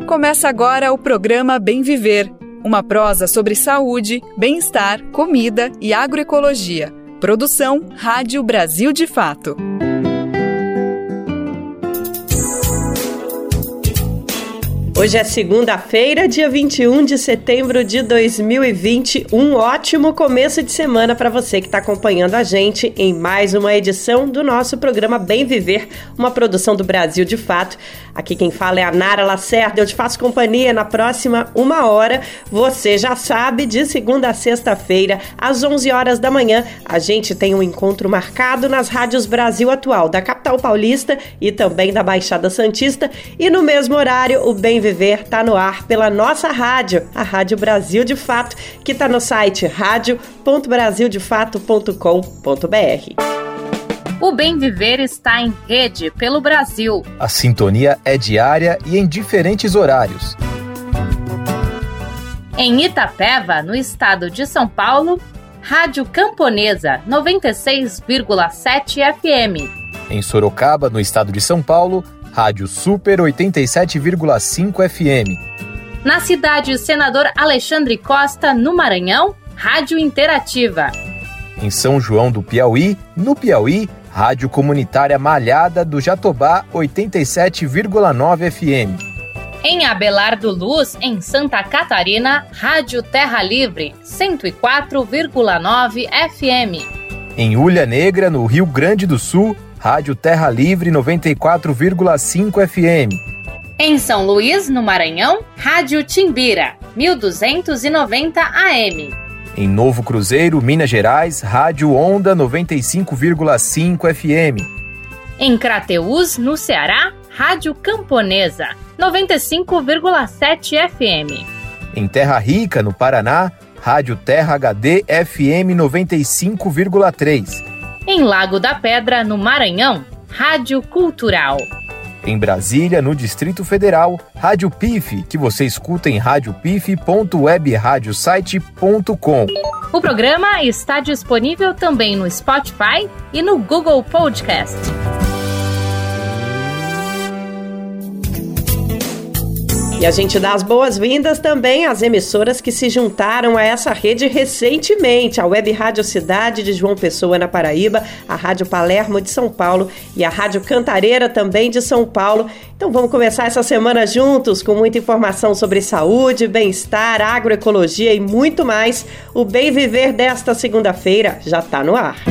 Começa agora o programa Bem Viver, uma prosa sobre saúde, bem-estar, comida e agroecologia. Produção Rádio Brasil de Fato. Hoje é segunda-feira, dia 21 de setembro de 2020. Um ótimo começo de semana para você que está acompanhando a gente em mais uma edição do nosso programa Bem Viver, uma produção do Brasil de Fato. Aqui quem fala é a Nara Lacerda, eu te faço companhia na próxima uma hora. Você já sabe, de segunda a sexta-feira, às 11 horas da manhã, a gente tem um encontro marcado nas rádios Brasil Atual, da capital paulista e também da Baixada Santista. E no mesmo horário, o Bem Viver está no ar pela nossa rádio, a Rádio Brasil de Fato, que está no site radio.brasildefato.com.br. O Bem Viver está em rede pelo Brasil. A sintonia é diária e em diferentes horários. Em Itapeva, no estado de São Paulo, Rádio Camponesa 96,7 FM. Em Sorocaba, no estado de São Paulo, Rádio Super 87,5 FM. Na cidade Senador Alexandre Costa, no Maranhão, Rádio Interativa. Em São João do Piauí, no Piauí, Rádio Comunitária Malhada do Jatobá 87,9 FM. Em Abelardo Luz, em Santa Catarina, Rádio Terra Livre 104,9 FM. Em Hulha Negra, no Rio Grande do Sul, Rádio Terra Livre 94,5 FM. Em São Luís, no Maranhão, Rádio Timbira 1290 AM. Em Novo Cruzeiro, Minas Gerais, Rádio Onda 95,5 FM. Em Crateús, no Ceará, Rádio Camponesa 95,7 FM. Em Terra Rica, no Paraná, Rádio Terra HD FM 95,3. Em Lago da Pedra, no Maranhão, Rádio Cultural. Em Brasília, no Distrito Federal, Rádio PIF, que você escuta em radiopif.webradiosite.com. O programa está disponível também no Spotify e no Google Podcast. E a gente dá as boas-vindas também às emissoras que se juntaram a essa rede recentemente, a Web Rádio Cidade de João Pessoa, na Paraíba, a Rádio Palermo de São Paulo e a Rádio Cantareira também de São Paulo. Então vamos começar essa semana juntos com muita informação sobre saúde, bem-estar, agroecologia e muito mais. O Bem Viver desta segunda-feira já está no ar.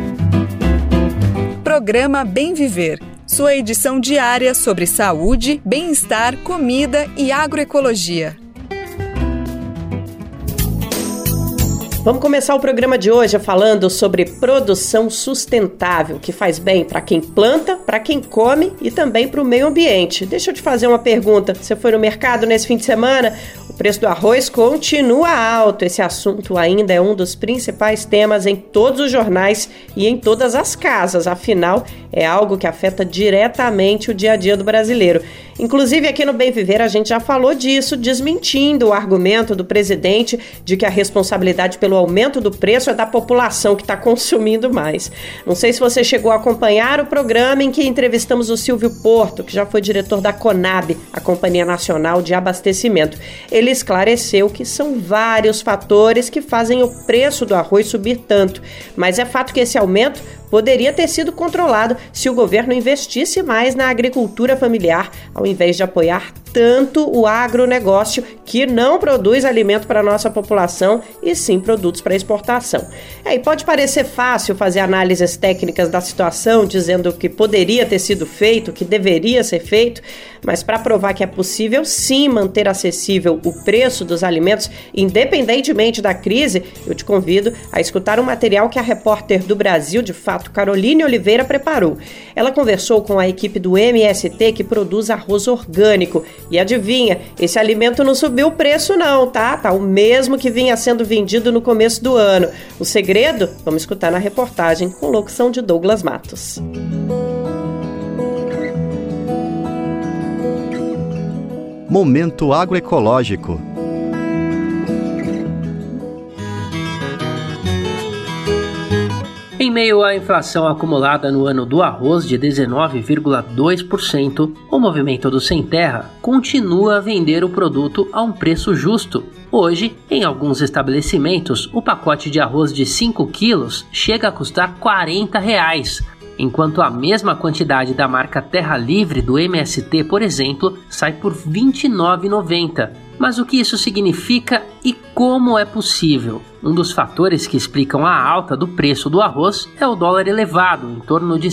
Programa Bem Viver. Sua edição diária sobre saúde, bem-estar, comida e agroecologia. Vamos começar o programa de hoje falando sobre produção sustentável, que faz bem para quem planta, para quem come e também para o meio ambiente. Deixa eu te fazer uma pergunta. Você foi no mercado nesse fim de semana? O preço do arroz continua alto. Esse assunto ainda é um dos principais temas em todos os jornais e em todas as casas. Afinal, é algo que afeta diretamente o dia a dia do brasileiro. Inclusive, aqui no Bem Viver, a gente já falou disso, desmentindo o argumento do presidente de que a responsabilidade pelo aumento do preço é da população que está consumindo mais. Não sei se você chegou a acompanhar o programa em que entrevistamos o Silvio Porto, que já foi diretor da CONAB, a Companhia Nacional de Abastecimento. Ele esclareceu que são vários fatores que fazem o preço do arroz subir tanto, mas é fato que esse aumento poderia ter sido controlado se o governo investisse mais na agricultura familiar, ao invés de apoiar tanto o agronegócio, que não produz alimento para a nossa população e sim produtos para exportação. E pode parecer fácil fazer análises técnicas da situação, dizendo que poderia ter sido feito, que deveria ser feito, mas para provar que é possível sim manter acessível o preço dos alimentos, independentemente da crise, eu te convido a escutar um material que a repórter do Brasil de Fato, Caroline Oliveira, preparou. Ela conversou com a equipe do MST, que produz arroz orgânico. E adivinha, esse alimento não subiu o preço não, tá? Tá o mesmo que vinha sendo vendido no começo do ano. O segredo? Vamos escutar na reportagem com locução de Douglas Matos. Momento agroecológico. Em meio à inflação acumulada no ano do arroz de 19,2%, o movimento do Sem Terra continua a vender o produto a um preço justo. Hoje, em alguns estabelecimentos, o pacote de arroz de 5 quilos chega a custar R$40, enquanto a mesma quantidade da marca Terra Livre do MST, por exemplo, sai por R$29,90. Mas o que isso significa e como é possível? Um dos fatores que explicam a alta do preço do arroz é o dólar elevado, em torno de R$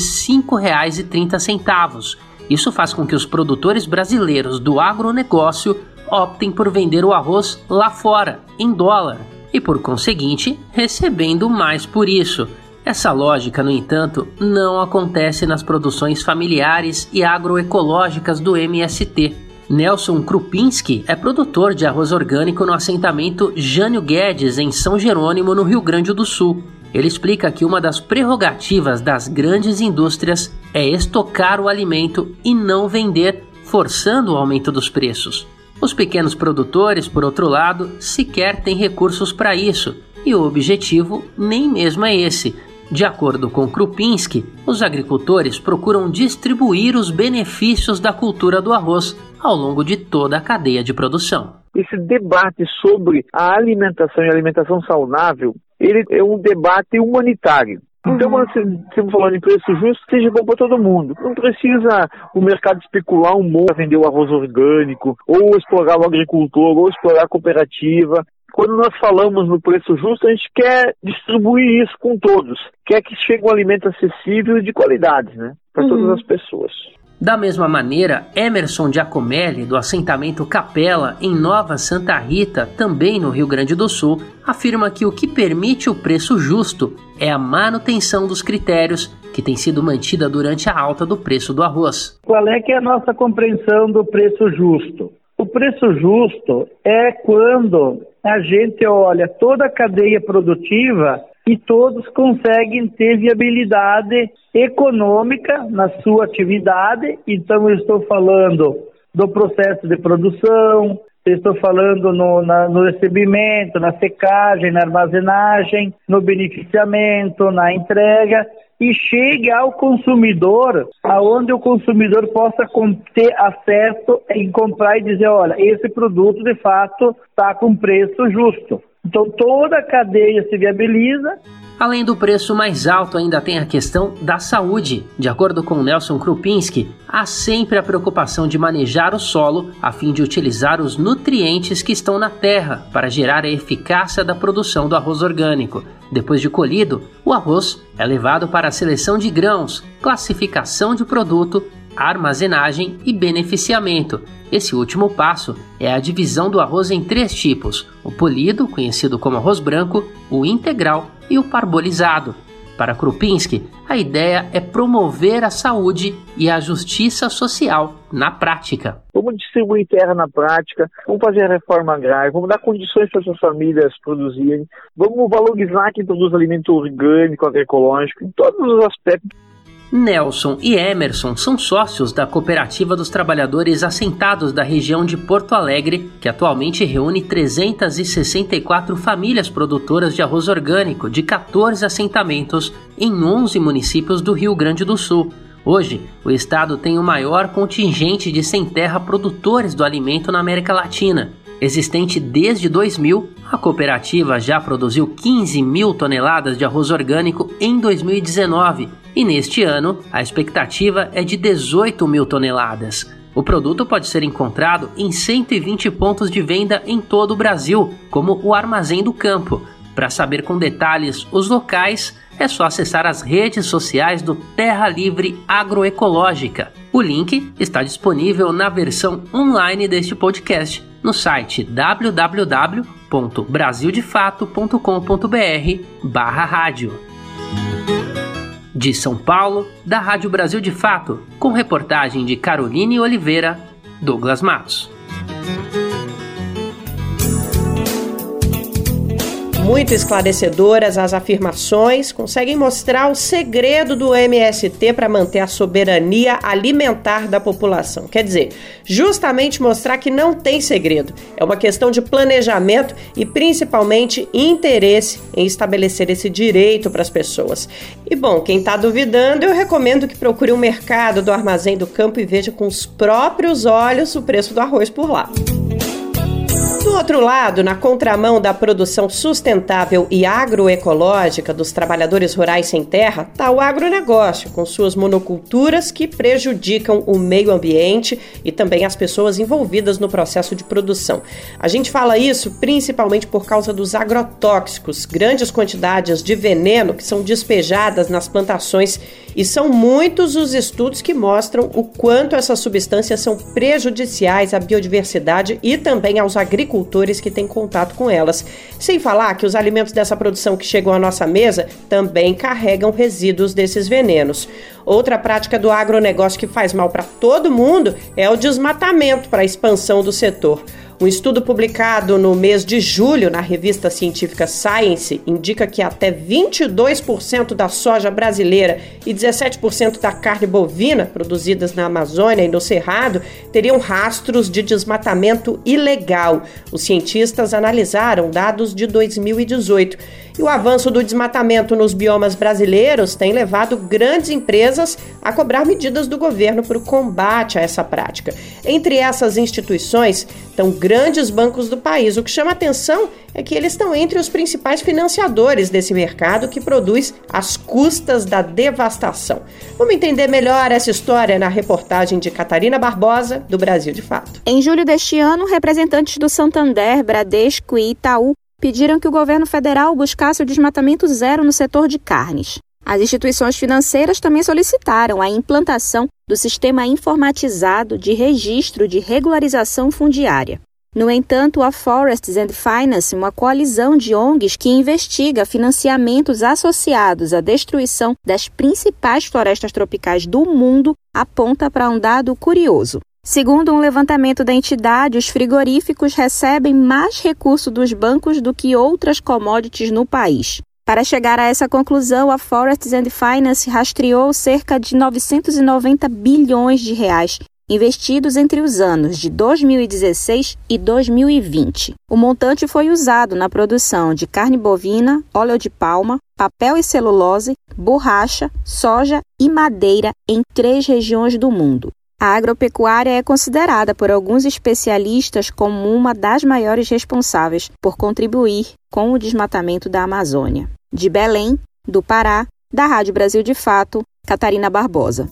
5,30. Isso faz com que os produtores brasileiros do agronegócio optem por vender o arroz lá fora, em dólar, e por conseguinte, recebendo mais por isso. Essa lógica, no entanto, não acontece nas produções familiares e agroecológicas do MST. Nelson Krupinski é produtor de arroz orgânico no assentamento Jânio Guedes, em São Jerônimo, no Rio Grande do Sul. Ele explica que uma das prerrogativas das grandes indústrias é estocar o alimento e não vender, forçando o aumento dos preços. Os pequenos produtores, por outro lado, sequer têm recursos para isso, e o objetivo nem mesmo é esse. De acordo com Krupinski, os agricultores procuram distribuir os benefícios da cultura do arroz ao longo de toda a cadeia de produção. Esse debate sobre a alimentação e a alimentação saudável, ele é um debate humanitário. Então, quando estamos falando em preço justo, seja bom para todo mundo. Não precisa o mercado especular um monte para vender o arroz orgânico, ou explorar o agricultor, ou explorar a cooperativa. Quando nós falamos no preço justo, a gente quer distribuir isso com todos. Quer que chegue um alimento acessível e de qualidade, né? Para todas as pessoas. Da mesma maneira, Emerson Giacomelli, do assentamento Capela, em Nova Santa Rita, também no Rio Grande do Sul, afirma que o que permite o preço justo é a manutenção dos critérios que tem sido mantida durante a alta do preço do arroz. Qual é que é a nossa compreensão do preço justo? O preço justo é quando a gente olha toda a cadeia produtiva e todos conseguem ter viabilidade econômica na sua atividade. Então, eu estou falando do processo de produção, eu estou falando no recebimento, na secagem, na armazenagem, no beneficiamento, na entrega, e chegue ao consumidor, aonde o consumidor possa ter acesso em comprar e dizer, olha, esse produto de fato está com preço justo. Então toda a cadeia se viabiliza. Além do preço mais alto, ainda tem a questão da saúde. De acordo com Nelson Krupinski, há sempre a preocupação de manejar o solo a fim de utilizar os nutrientes que estão na terra para gerar a eficácia da produção do arroz orgânico. Depois de colhido, o arroz é levado para a seleção de grãos, classificação de produto, armazenagem e beneficiamento. Esse último passo é a divisão do arroz em 3 tipos: o polido, conhecido como arroz branco, o integral e o parbolizado. Para Krupinski, a ideia é promover a saúde e a justiça social na prática. Vamos distribuir terra na prática, vamos fazer a reforma agrária, vamos dar condições para essas famílias produzirem, vamos valorizar quem produz alimento orgânico, agroecológico, em todos os aspectos. Nelson e Emerson são sócios da Cooperativa dos Trabalhadores Assentados da região de Porto Alegre, que atualmente reúne 364 famílias produtoras de arroz orgânico de 14 assentamentos em 11 municípios do Rio Grande do Sul. Hoje, o estado tem o maior contingente de sem-terra produtores do alimento na América Latina. Existente desde 2000, a cooperativa já produziu 15 mil toneladas de arroz orgânico em 2019 e neste ano a expectativa é de 18 mil toneladas. O produto pode ser encontrado em 120 pontos de venda em todo o Brasil, como o Armazém do Campo. Para saber com detalhes os locais, é só acessar as redes sociais do Terra Livre Agroecológica. O link está disponível na versão online deste podcast no site www.brasildefato.com.br/rádio. De São Paulo, da Rádio Brasil de Fato, com reportagem de Caroline Oliveira, Douglas Matos. muito esclarecedoras as afirmações, conseguem mostrar o segredo do MST para manter a soberania alimentar da população. Quer dizer, justamente mostrar que não tem segredo. É uma questão de planejamento e principalmente interesse em estabelecer esse direito para as pessoas. E bom, quem está duvidando, eu recomendo que procure o mercado do Armazém do Campo e veja com os próprios olhos o preço do arroz por lá. Do outro lado, na contramão da produção sustentável e agroecológica dos trabalhadores rurais sem terra, está o agronegócio, com suas monoculturas que prejudicam o meio ambiente e também as pessoas envolvidas no processo de produção. A gente fala isso principalmente por causa dos agrotóxicos, grandes quantidades de veneno que são despejadas nas plantações, e são muitos os estudos que mostram o quanto essas substâncias são prejudiciais à biodiversidade e também aos agricultores que têm contato com elas. Sem falar que os alimentos dessa produção que chegam à nossa mesa também carregam resíduos desses venenos. Outra prática do agronegócio que faz mal para todo mundo é o desmatamento para a expansão do setor. Um estudo publicado no mês de julho na revista científica Science indica que até 22% da soja brasileira e 17% da carne bovina produzidas na Amazônia e no Cerrado teriam rastros de desmatamento ilegal. Os cientistas analisaram dados de 2018. E o avanço do desmatamento nos biomas brasileiros tem levado grandes empresas a cobrar medidas do governo para o combate a essa prática. Entre essas instituições estão grandes bancos do país. O que chama atenção é que eles estão entre os principais financiadores desse mercado que produz às custas da devastação. Vamos entender melhor essa história na reportagem de Catarina Barbosa, do Brasil de Fato. Em julho deste ano, representantes do Santander, Bradesco e Itaú pediram que o governo federal buscasse o desmatamento zero no setor de carnes. As instituições financeiras também solicitaram a implantação do sistema informatizado de registro de regularização fundiária. No entanto, a Forests and Finance, uma coalizão de ONGs que investiga financiamentos associados à destruição das principais florestas tropicais do mundo, aponta para um dado curioso. Segundo um levantamento da entidade, os frigoríficos recebem mais recursos dos bancos do que outras commodities no país. Para chegar a essa conclusão, a Forests and Finance rastreou cerca de 990 bilhões de reais investidos entre os anos de 2016 e 2020. O montante foi usado na produção de carne bovina, óleo de palma, papel e celulose, borracha, soja e madeira em 3 regiões do mundo. A agropecuária é considerada por alguns especialistas como uma das maiores responsáveis por contribuir com o desmatamento da Amazônia. De Belém, do Pará, da Rádio Brasil de Fato, Catarina Barbosa.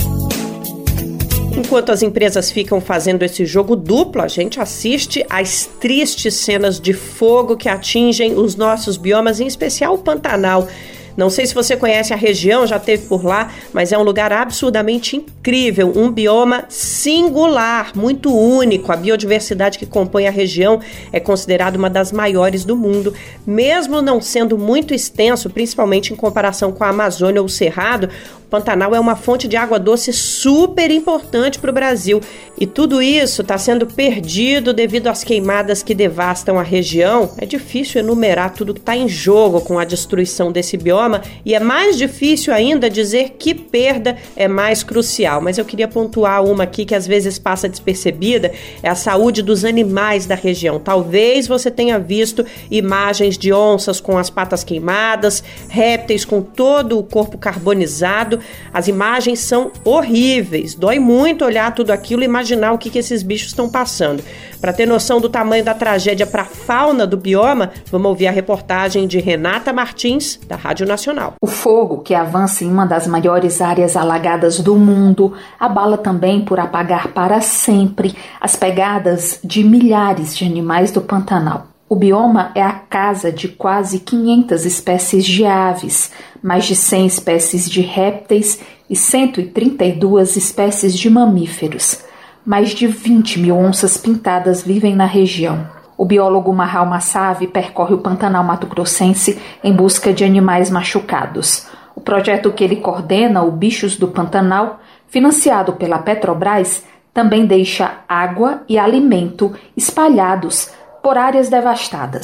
Enquanto as empresas ficam fazendo esse jogo duplo, a gente assiste às tristes cenas de fogo que atingem os nossos biomas, em especial o Pantanal. Não sei se você conhece a região, já esteve por lá, mas é um lugar absurdamente incrível, um bioma singular, muito único. A biodiversidade que compõe a região é considerada uma das maiores do mundo. Mesmo não sendo muito extenso, principalmente em comparação com a Amazônia ou o Cerrado, o Pantanal é uma fonte de água doce super importante para o Brasil. E tudo isso está sendo perdido devido às queimadas que devastam a região. É difícil enumerar tudo que está em jogo com a destruição desse bioma e é mais difícil ainda dizer que perda é mais crucial. Mas eu queria pontuar uma aqui que às vezes passa despercebida, é a saúde dos animais da região. Talvez você tenha visto imagens de onças com as patas queimadas, répteis com todo o corpo carbonizado. As imagens são horríveis, dói muito olhar tudo aquilo e imaginar o que esses bichos estão passando. Para ter noção do tamanho da tragédia para a fauna do bioma, vamos ouvir a reportagem de Renata Martins, da Rádio Nacional. O fogo, que avança em uma das maiores áreas alagadas do mundo, abala também por apagar para sempre as pegadas de milhares de animais do Pantanal. O bioma é a casa de quase 500 espécies de aves, mais de 100 espécies de répteis e 132 espécies de mamíferos. Mais de 20 mil onças pintadas vivem na região. O biólogo Marral Massave percorre o Pantanal mato-grossense em busca de animais machucados. O projeto que ele coordena, o Bichos do Pantanal, financiado pela Petrobras, também deixa água e alimento espalhados por áreas devastadas.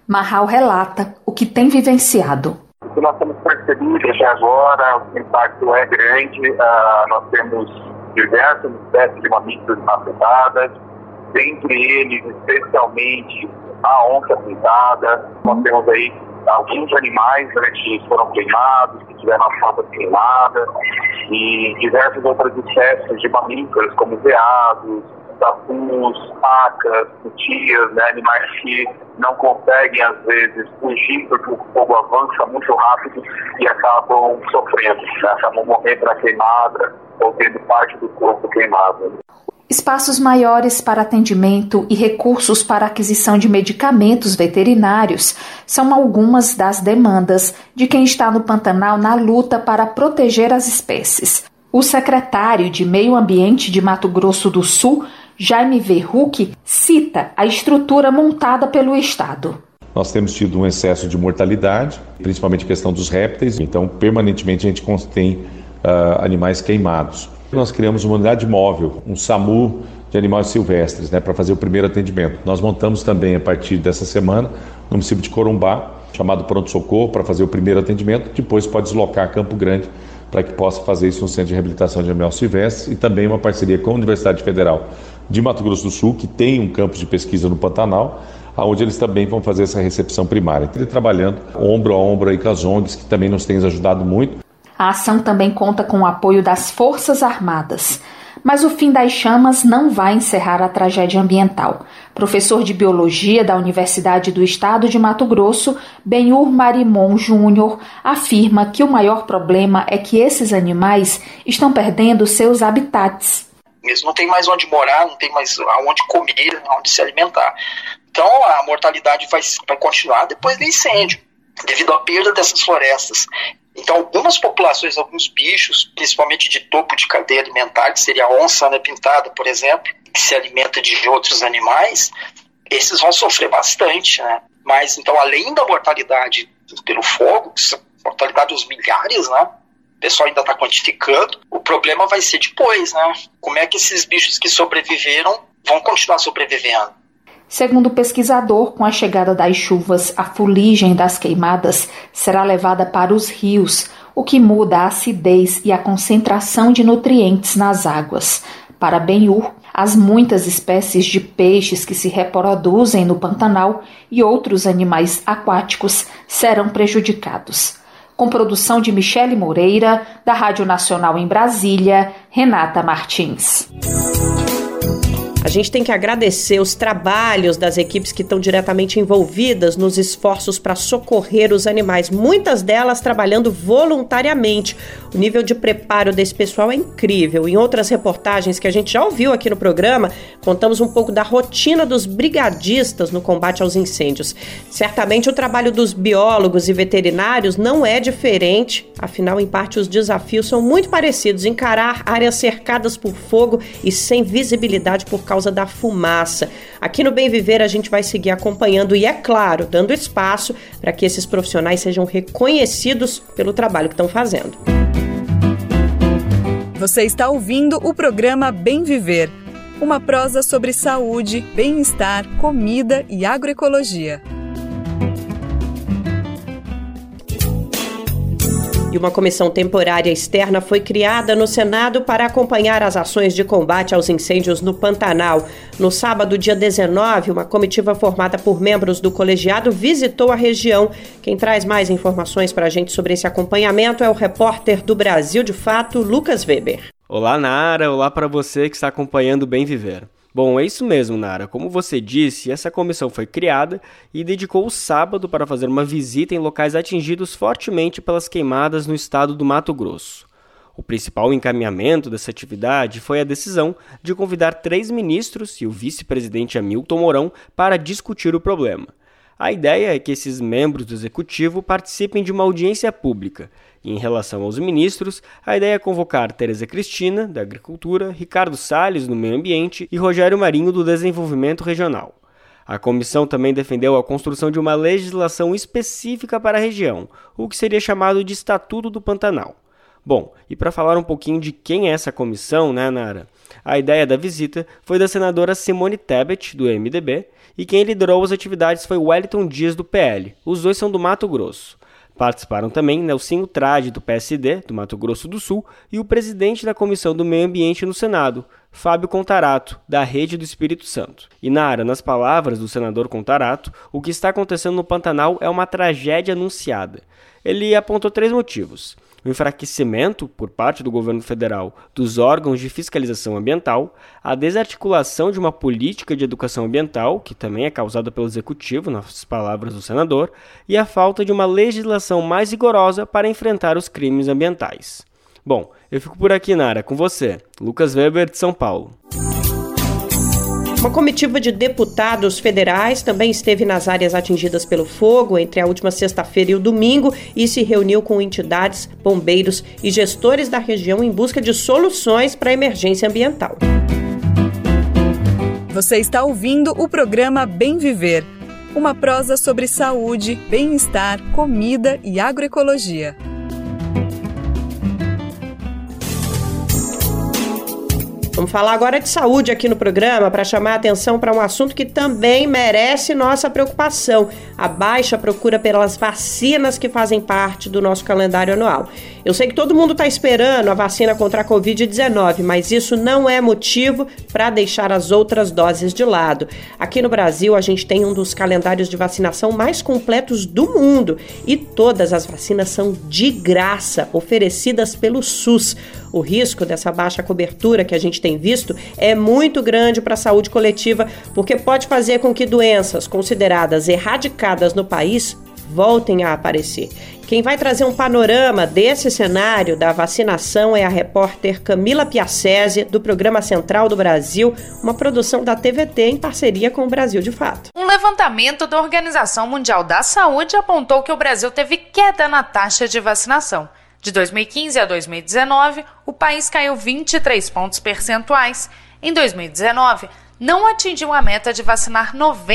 Marral relata o que tem vivenciado. O que nós temos percebido até agora, o impacto é grande. Nós temos diversas espécies de mamíferos afetadas, dentre eles, especialmente, a onça pintada. Nós temos aí alguns animais, né, que foram queimados, que tiveram a pata queimada, e diversas outras espécies de mamíferos, como veados, tatus, pacas, cutias, né, animais que não conseguem, às vezes, fugir porque o fogo avança muito rápido e acabam sofrendo, né, acabam morrendo na queimada ou tendo parte do corpo queimado. Espaços maiores para atendimento e recursos para aquisição de medicamentos veterinários são algumas das demandas de quem está no Pantanal na luta para proteger as espécies. O secretário de Meio Ambiente de Mato Grosso do Sul, Jaime Verruc, cita a estrutura montada pelo Estado. Nós temos tido um excesso de mortalidade, principalmente a questão dos répteis, então permanentemente a gente tem animais queimados. Nós criamos uma unidade móvel, um SAMU de animais silvestres, né, para fazer o primeiro atendimento. Nós montamos também, a partir dessa semana, no município de Corumbá, chamado Pronto Socorro, para fazer o primeiro atendimento, depois pode deslocar a Campo Grande para que possa fazer isso no Centro de Reabilitação de Animais Silvestres, e também uma parceria com a Universidade Federal de Mato Grosso do Sul, que tem um campus de pesquisa no Pantanal, onde eles também vão fazer essa recepção primária. Ele trabalhando ombro a ombro aí com as ONGs, que também nos têm ajudado muito. A ação também conta com o apoio das Forças Armadas. Mas o fim das chamas não vai encerrar a tragédia ambiental. Professor de Biologia da Universidade do Estado de Mato Grosso, Benhur Marimon Júnior, afirma que o maior problema é que esses animais estão perdendo seus habitats. Eles não têm mais onde morar, não tem mais aonde comer, onde se alimentar. Então a mortalidade vai continuar depois do incêndio, devido à perda dessas florestas. Então, algumas populações, alguns bichos, principalmente de topo de cadeia alimentar, que seria a onça, né, pintada, por exemplo, que se alimenta de outros animais, esses vão sofrer bastante, né? Mas, então, além da mortalidade pelo fogo, mortalidade dos milhares, né? O pessoal ainda está quantificando, o problema vai ser depois, né? Como é que esses bichos que sobreviveram vão continuar sobrevivendo? Segundo o pesquisador, com a chegada das chuvas, a fuligem das queimadas será levada para os rios, o que muda a acidez e a concentração de nutrientes nas águas. Para Benhur, as muitas espécies de peixes que se reproduzem no Pantanal e outros animais aquáticos serão prejudicados. Com produção de Michele Moreira, da Rádio Nacional em Brasília, Renata Martins. A gente tem que agradecer os trabalhos das equipes que estão diretamente envolvidas nos esforços para socorrer os animais, muitas delas trabalhando voluntariamente. O nível de preparo desse pessoal é incrível. Em outras reportagens que a gente já ouviu aqui no programa, contamos um pouco da rotina dos brigadistas no combate aos incêndios. Certamente o trabalho dos biólogos e veterinários não é diferente, afinal, em parte, os desafios são muito parecidos. Encarar áreas cercadas por fogo e sem visibilidade por causa da fumaça. Aqui no Bem Viver a gente vai seguir acompanhando e, é claro, dando espaço para que esses profissionais sejam reconhecidos pelo trabalho que estão fazendo. Você está ouvindo o programa Bem Viver, uma prosa sobre saúde, bem-estar, comida e agroecologia. E uma comissão temporária externa foi criada no Senado para acompanhar as ações de combate aos incêndios no Pantanal. No sábado, dia 19, uma comitiva formada por membros do colegiado visitou a região. Quem traz mais informações para a gente sobre esse acompanhamento é o repórter do Brasil de Fato, Lucas Weber. Olá, Nara. Olá para você que está acompanhando o Bem Viver. Bom, é isso mesmo, Nara. Como você disse, essa comissão foi criada e dedicou o sábado para fazer uma visita em locais atingidos fortemente pelas queimadas no estado do Mato Grosso. O principal encaminhamento dessa atividade foi a decisão de convidar 3 ministros e o vice-presidente Hamilton Mourão para discutir o problema. A ideia é que esses membros do executivo participem de uma audiência pública. E em relação aos ministros, a ideia é convocar Tereza Cristina, da Agricultura, Ricardo Salles, do Meio Ambiente, e Rogério Marinho, do Desenvolvimento Regional. A comissão também defendeu a construção de uma legislação específica para a região, o que seria chamado de Estatuto do Pantanal. Bom, e para falar um pouquinho de quem é essa comissão, né, Nara? A ideia da visita foi da senadora Simone Tebet, do MDB, e quem liderou as atividades foi Wellington Dias, do PL. Os dois são do Mato Grosso. Participaram também Nelsinho Trade, do PSD, do Mato Grosso do Sul, e o presidente da Comissão do Meio Ambiente no Senado, Fábio Contarato, da Rede do Espírito Santo. E nas palavras do senador Contarato, o que está acontecendo no Pantanal é uma tragédia anunciada. Ele apontou 3 motivos: o enfraquecimento, por parte do governo federal, dos órgãos de fiscalização ambiental, a desarticulação de uma política de educação ambiental, que também é causada pelo executivo, nas palavras do senador, e a falta de uma legislação mais rigorosa para enfrentar os crimes ambientais. Bom, eu fico por aqui, Nara, com você, Lucas Weber, de São Paulo. Uma comitiva de deputados federais também esteve nas áreas atingidas pelo fogo entre a última sexta-feira e o domingo e se reuniu com entidades, bombeiros e gestores da região em busca de soluções para a emergência ambiental. Você está ouvindo o programa Bem Viver, uma prosa sobre saúde, bem-estar, comida e agroecologia. Vamos falar agora de saúde aqui no programa para chamar a atenção para um assunto que também merece nossa preocupação: a baixa procura pelas vacinas que fazem parte do nosso calendário anual. Eu sei que todo mundo está esperando a vacina contra a Covid-19, mas isso não é motivo para deixar as outras doses de lado. Aqui no Brasil, a gente tem um dos calendários de vacinação mais completos do mundo e todas as vacinas são de graça, oferecidas pelo SUS. O risco dessa baixa cobertura que a gente tem visto é muito grande para a saúde coletiva, porque pode fazer com que doenças consideradas erradicadas no país voltem a aparecer. Quem vai trazer um panorama desse cenário da vacinação é a repórter Camila Piassese, do Programa Central do Brasil, uma produção da TVT em parceria com o Brasil de Fato. Um levantamento da Organização Mundial da Saúde apontou que o Brasil teve queda na taxa de vacinação. De 2015 a 2019, o país caiu 23 pontos percentuais. Em 2019, não atingiu a meta de vacinar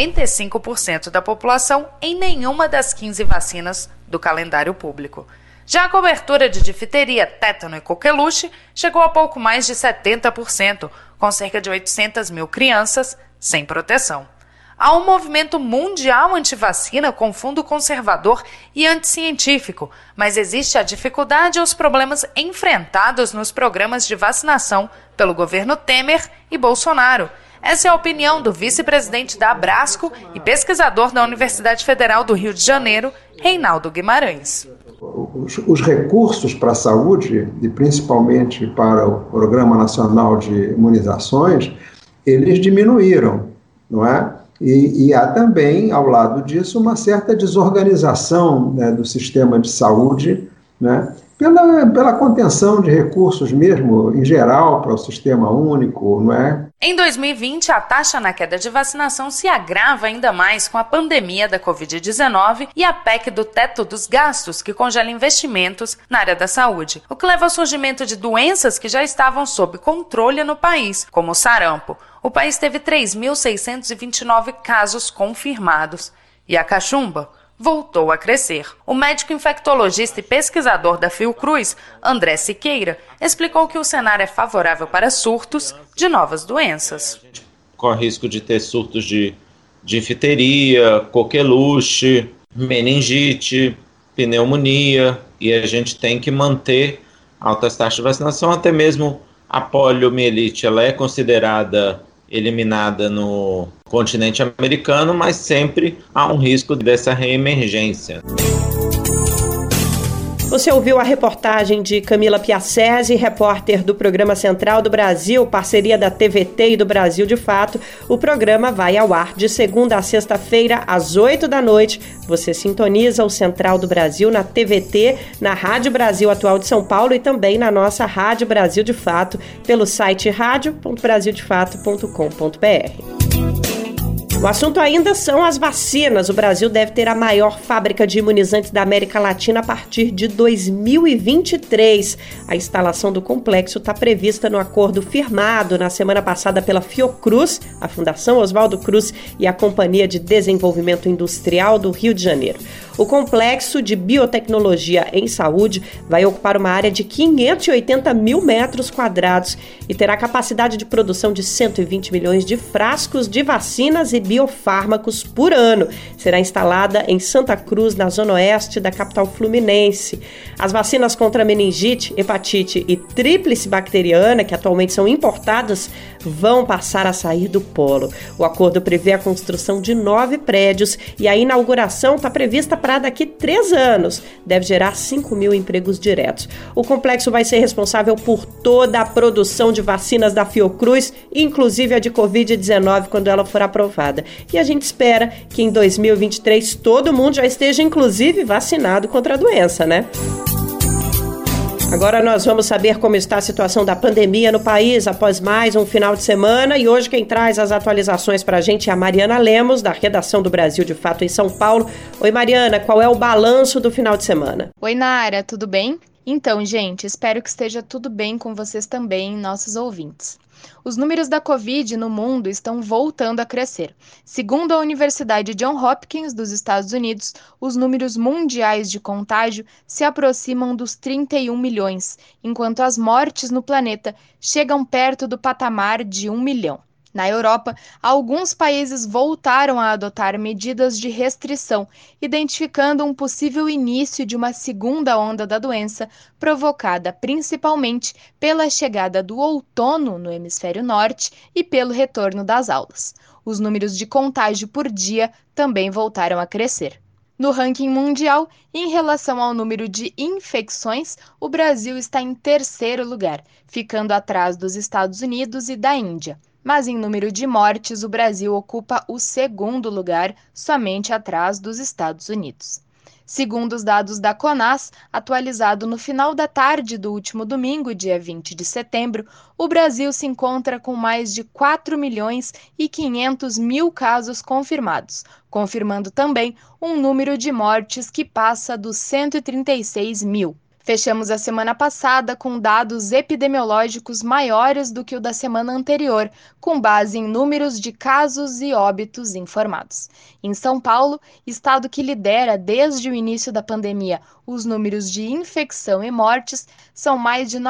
95% da população em nenhuma das 15 vacinas do calendário público. Já a cobertura de difteria, tétano e coqueluche chegou a pouco mais de 70%, com cerca de 800 mil crianças sem proteção. Há um movimento mundial anti-vacina com fundo conservador e anticientífico, mas existe a dificuldade e os problemas enfrentados nos programas de vacinação pelo governo Temer e Bolsonaro. Essa é a opinião do vice-presidente da Abrasco e pesquisador da Universidade Federal do Rio de Janeiro, Reinaldo Guimarães. Os recursos para a saúde, e principalmente para o Programa Nacional de Imunizações, eles diminuíram, não é? E há também, ao lado disso, uma certa desorganização, né, do sistema de saúde, né, pela contenção de recursos mesmo, em geral, para o sistema único, não é? Em 2020, a taxa na queda de vacinação se agrava ainda mais com a pandemia da Covid-19 e a PEC do teto dos gastos, que congela investimentos na área da saúde, o que leva ao surgimento de doenças que já estavam sob controle no país, como o sarampo. O país teve 3.629 casos confirmados e a cachumba voltou a crescer. O médico infectologista e pesquisador da Fiocruz, André Siqueira, explicou que o cenário é favorável para surtos de novas doenças. Corre risco de ter surtos de difteria, coqueluche, meningite, pneumonia, e a gente tem que manter altas taxas de vacinação, até mesmo a poliomielite, ela é considerada eliminada no continente americano, mas sempre há um risco dessa reemergência. Você ouviu a reportagem de Camila Piassese, repórter do Programa Central do Brasil, parceria da TVT e do Brasil de Fato. O programa vai ao ar de segunda a sexta-feira, às 8 da noite. Você sintoniza o Central do Brasil na TVT, na Rádio Brasil Atual de São Paulo e também na nossa Rádio Brasil de Fato, pelo site radio.brasildefato.com.br. O assunto ainda são as vacinas. O Brasil deve ter a maior fábrica de imunizantes da América Latina a partir de 2023. A instalação do complexo está prevista no acordo firmado na semana passada pela Fiocruz, a Fundação Oswaldo Cruz e a Companhia de Desenvolvimento Industrial do Rio de Janeiro. O complexo de biotecnologia em saúde vai ocupar uma área de 580 mil metros quadrados e terá capacidade de produção de 120 milhões de frascos de vacinas e biofármacos por ano. Será instalada em Santa Cruz, na zona oeste da capital fluminense. As vacinas contra meningite, hepatite e tríplice bacteriana, que atualmente são importadas, vão passar a sair do polo. O acordo prevê a construção de 9 prédios e a inauguração está prevista para daqui 3 anos. Deve gerar 5 mil empregos diretos. O complexo vai ser responsável por toda a produção de vacinas da Fiocruz, inclusive a de Covid-19, quando ela for aprovada. E a gente espera que em 2023 todo mundo já esteja, inclusive, vacinado contra a doença, né? Agora nós vamos saber como está a situação da pandemia no país após mais um final de semana, e hoje quem traz as atualizações para a gente é a Mariana Lemos, da redação do Brasil de Fato em São Paulo. Oi, Mariana, qual é o balanço do final de semana? Oi, Nara, tudo bem? Então, gente, espero que esteja tudo bem com vocês também, nossos ouvintes. Os números da Covid no mundo estão voltando a crescer. Segundo a Universidade Johns Hopkins dos Estados Unidos, os números mundiais de contágio se aproximam dos 31 milhões, enquanto as mortes no planeta chegam perto do patamar de 1 milhão. Na Europa, alguns países voltaram a adotar medidas de restrição, identificando um possível início de uma segunda onda da doença, provocada principalmente pela chegada do outono no hemisfério norte e pelo retorno das aulas. Os números de contágio por dia também voltaram a crescer. No ranking mundial, em relação ao número de infecções, o Brasil está em 3º lugar, ficando atrás dos Estados Unidos e da Índia. Mas em número de mortes, o Brasil ocupa o 2º lugar, somente atrás dos Estados Unidos. Segundo os dados da CONAS, atualizado no final da tarde do último domingo, dia 20 de setembro, o Brasil se encontra com mais de 4.500.000 casos confirmados, confirmando também um número de mortes que passa dos 136 mil. Fechamos a semana passada com dados epidemiológicos maiores do que o da semana anterior, com base em números de casos e óbitos informados. Em São Paulo, estado que lidera desde o início da pandemia os números de infecção e mortes, são mais de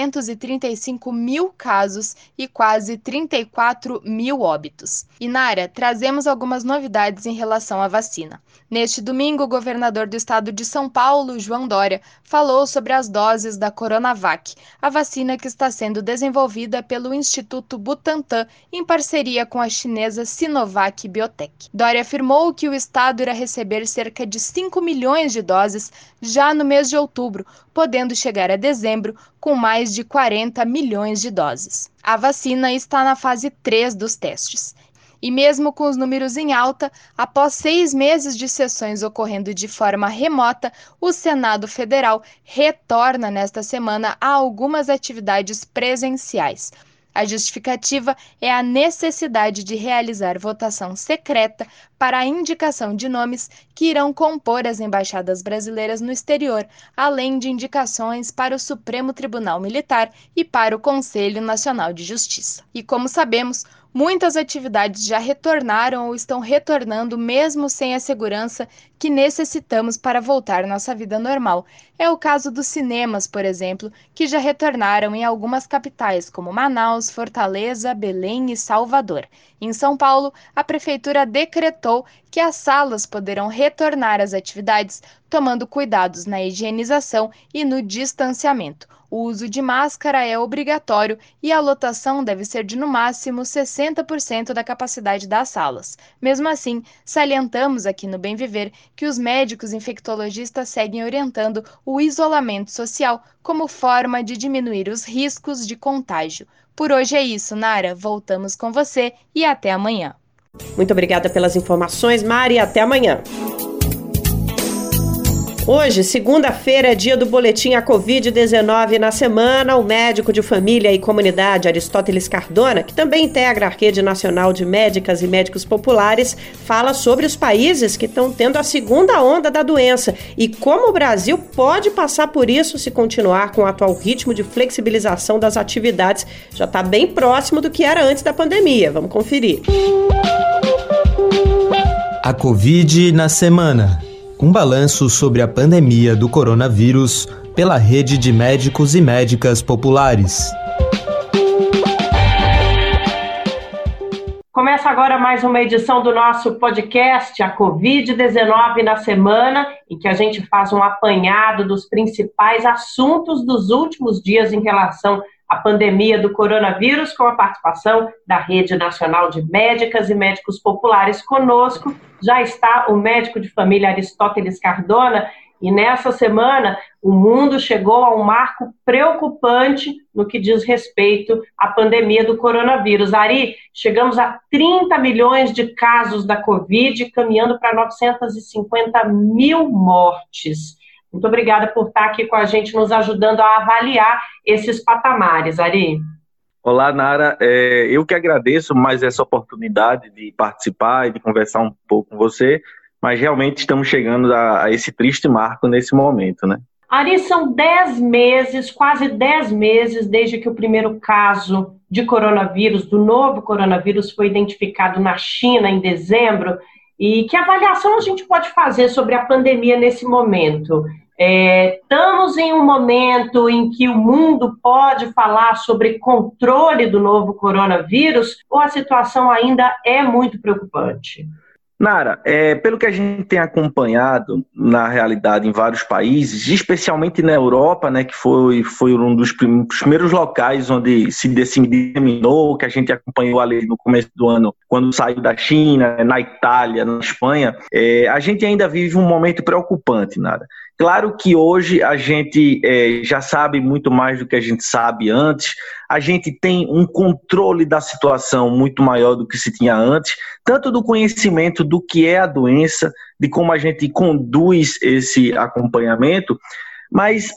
935 mil casos e quase 34 mil óbitos. E Nara, trazemos algumas novidades em relação à vacina. Neste domingo, o governador do estado de São Paulo, João Dória, falou sobre as doses da Coronavac, a vacina que está sendo desenvolvida pelo Instituto Butantan em parceria com a chinesa Sinovac Biotech. Dória afirmou que o estado irá receber cerca de 5 milhões de doses já no mês de outubro, podendo chegar a dezembro com mais de 40 milhões de doses. A vacina está na fase 3 dos testes. E mesmo com os números em alta, após 6 meses de sessões ocorrendo de forma remota, o Senado Federal retorna nesta semana a algumas atividades presenciais. A justificativa é a necessidade de realizar votação secreta para a indicação de nomes que irão compor as embaixadas brasileiras no exterior, além de indicações para o Supremo Tribunal Militar e para o Conselho Nacional de Justiça. E como sabemos, muitas atividades já retornaram ou estão retornando mesmo sem a segurança que necessitamos para voltar à nossa vida normal. É o caso dos cinemas, por exemplo, que já retornaram em algumas capitais como Manaus, Fortaleza, Belém e Salvador. Em São Paulo, a Prefeitura decretou que as salas poderão retornar às atividades, tomando cuidados na higienização e no distanciamento. O uso de máscara é obrigatório e a lotação deve ser de no máximo 60% da capacidade das salas. Mesmo assim, salientamos aqui no Bem Viver que os médicos infectologistas seguem orientando o isolamento social como forma de diminuir os riscos de contágio. Por hoje é isso, Nara. Voltamos com você e até amanhã. Muito obrigada pelas informações, Mari, e até amanhã. Hoje, segunda-feira, é dia do boletim A Covid-19 na semana. O médico de família e comunidade Aristóteles Cardona, que também integra a Rede Nacional de Médicas e Médicos Populares, fala sobre os países que estão tendo a segunda onda da doença e como o Brasil pode passar por isso se continuar com o atual ritmo de flexibilização das atividades. Já está bem próximo do que era antes da pandemia. Vamos conferir. A Covid na semana. Um balanço sobre a pandemia do coronavírus pela Rede de Médicos e Médicas Populares. Começa agora mais uma edição do nosso podcast, a Covid-19 na semana, em que a gente faz um apanhado dos principais assuntos dos últimos dias em relação à pandemia do coronavírus, com a participação da Rede Nacional de Médicas e Médicos Populares. Conosco já está o médico de família Aristóteles Cardona, e nessa semana o mundo chegou a um marco preocupante no que diz respeito à pandemia do coronavírus. Ari, chegamos a 30 milhões de casos da Covid, caminhando para 950 mil mortes. Muito obrigada por estar aqui com a gente, nos ajudando a avaliar esses patamares, Ari. Olá, Nara. Eu que agradeço mais essa oportunidade de participar e de conversar um pouco com você, mas realmente estamos chegando a esse triste marco nesse momento, né? Ari, são 10 meses, quase 10 meses, desde que o primeiro caso de coronavírus, do novo coronavírus, foi identificado na China em dezembro. E que avaliação a gente pode fazer sobre a pandemia nesse momento? Estamos em um momento em que o mundo pode falar sobre controle do novo coronavírus ou a situação ainda é muito preocupante? Nara, pelo que a gente tem acompanhado na realidade em vários países, especialmente na Europa, né, que foi um dos primeiros locais onde se disseminou, que a gente acompanhou ali no começo do ano, quando saiu da China, na Itália, na Espanha, a gente ainda vive um momento preocupante, Nara. Claro que hoje a gente já sabe muito mais do que a gente sabe antes, a gente tem um controle da situação muito maior do que se tinha antes, tanto do conhecimento do que é a doença, de como a gente conduz esse acompanhamento, mas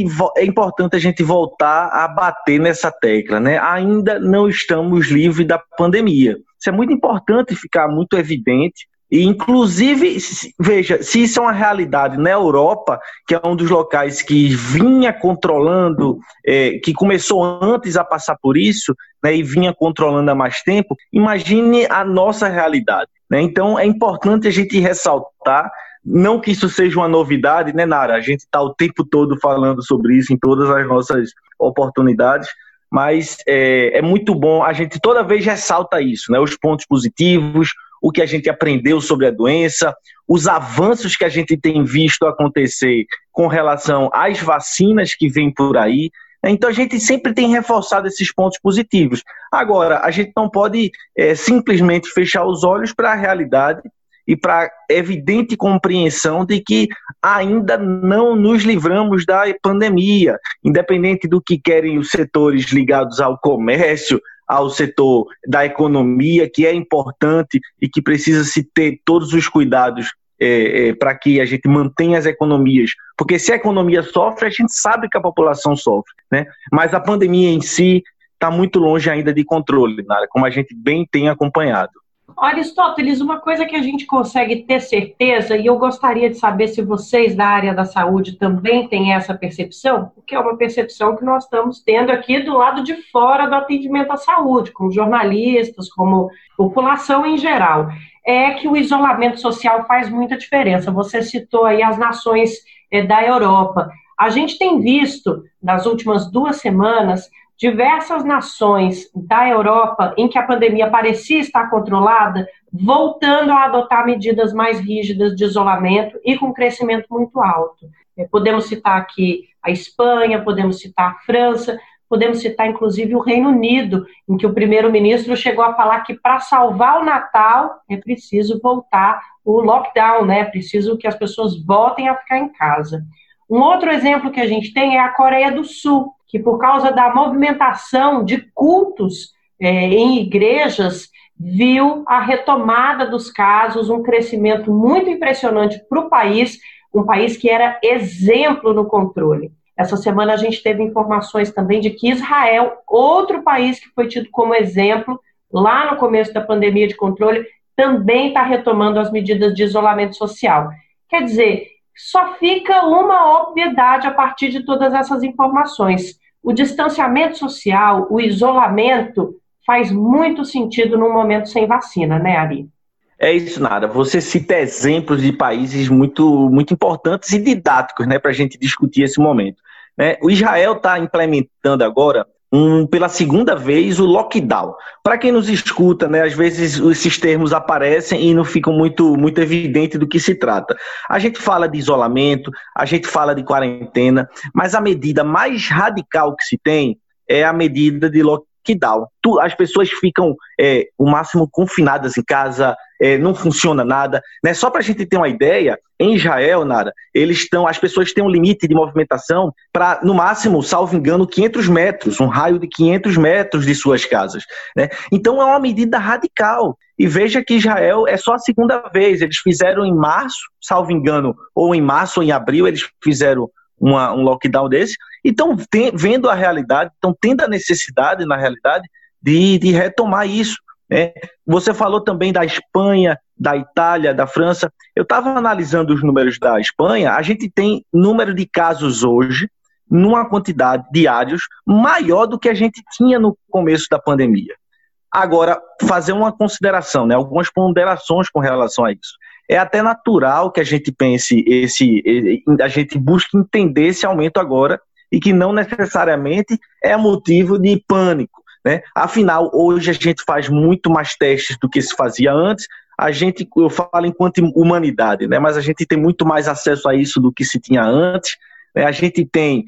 é importante a gente voltar a bater nessa tecla, né? Ainda não estamos livres da pandemia. Isso é muito importante ficar muito evidente. E, inclusive, veja, se isso é uma realidade na Europa, que é um dos locais que vinha controlando, que começou antes a passar por isso, né, e vinha controlando há mais tempo, imagine a nossa realidade, né? Então, é importante a gente ressaltar, não que isso seja uma novidade, né, Nara? A gente está o tempo todo falando sobre isso em todas as nossas oportunidades, mas é muito bom, a gente toda vez ressalta isso, né? Os pontos positivos, o que a gente aprendeu sobre a doença, os avanços que a gente tem visto acontecer com relação às vacinas que vêm por aí. Então a gente sempre tem reforçado esses pontos positivos. Agora, a gente não pode simplesmente fechar os olhos para a realidade e para a evidente compreensão de que ainda não nos livramos da pandemia, independente do que querem os setores ligados ao comércio, ao setor da economia, que é importante e que precisa se ter todos os cuidados para que a gente mantenha as economias. Porque se a economia sofre, a gente sabe que a população sofre, né? Mas a pandemia em si está muito longe ainda de controle, Nara, como a gente bem tem acompanhado. Aristóteles, uma coisa que a gente consegue ter certeza, e eu gostaria de saber se vocês da área da saúde também têm essa percepção, porque é uma percepção que nós estamos tendo aqui do lado de fora do atendimento à saúde, como jornalistas, como população em geral, é que o isolamento social faz muita diferença. Você citou aí as nações da Europa. A gente tem visto, nas últimas 2 semanas, diversas nações da Europa em que a pandemia parecia estar controlada, voltando a adotar medidas mais rígidas de isolamento e com crescimento muito alto. Podemos citar aqui a Espanha, podemos citar a França, podemos citar inclusive o Reino Unido, em que o primeiro-ministro chegou a falar que para salvar o Natal é preciso voltar o lockdown, né? É preciso que as pessoas voltem a ficar em casa. Um outro exemplo que a gente tem é a Coreia do Sul, que por causa da movimentação de cultos em igrejas, viu a retomada dos casos, um crescimento muito impressionante para o país, um país que era exemplo no controle. Essa semana a gente teve informações também de que Israel, outro país que foi tido como exemplo lá no começo da pandemia de controle, também está retomando as medidas de isolamento social. Quer dizer, só fica uma obviedade a partir de todas essas informações. O distanciamento social, o isolamento, faz muito sentido num momento sem vacina, né, Ari? É isso, Nara. Você cita exemplos de países muito, muito importantes e didáticos, né, para a gente discutir esse momento. Né? O Israel está implementando agora, pela segunda vez, o lockdown. Para quem nos escuta, né, às vezes esses termos aparecem e não ficam muito, muito evidente do que se trata. A gente fala de isolamento, a gente fala de quarentena, mas a medida mais radical que se tem é a medida de lockdown. As pessoas ficam o máximo confinadas em casa, não funciona nada, né? Só para a gente ter uma ideia, em Israel, Nara, as pessoas têm um limite de movimentação para, no máximo, salvo engano, 500 metros, um raio de 500 metros de suas casas, né? Então é uma medida radical. E veja que Israel é só a segunda vez, eles fizeram em março, salvo engano, ou em março ou em abril, eles fizeram um lockdown desse, e estão vendo a realidade, estão tendo a necessidade, na realidade, de retomar isso. Né? Você falou também da Espanha, da Itália, da França. Eu estava analisando os números da Espanha, a gente tem número de casos hoje, numa quantidade diários, maior do que a gente tinha no começo da pandemia. Agora, fazer uma consideração, né? Algumas ponderações com relação a isso. É até natural que a gente pense a gente busque entender esse aumento agora e que não necessariamente é motivo de pânico, né? Afinal, hoje a gente faz muito mais testes do que se fazia antes. Eu falo enquanto humanidade, né? Mas a gente tem muito mais acesso a isso do que se tinha antes, né? A gente tem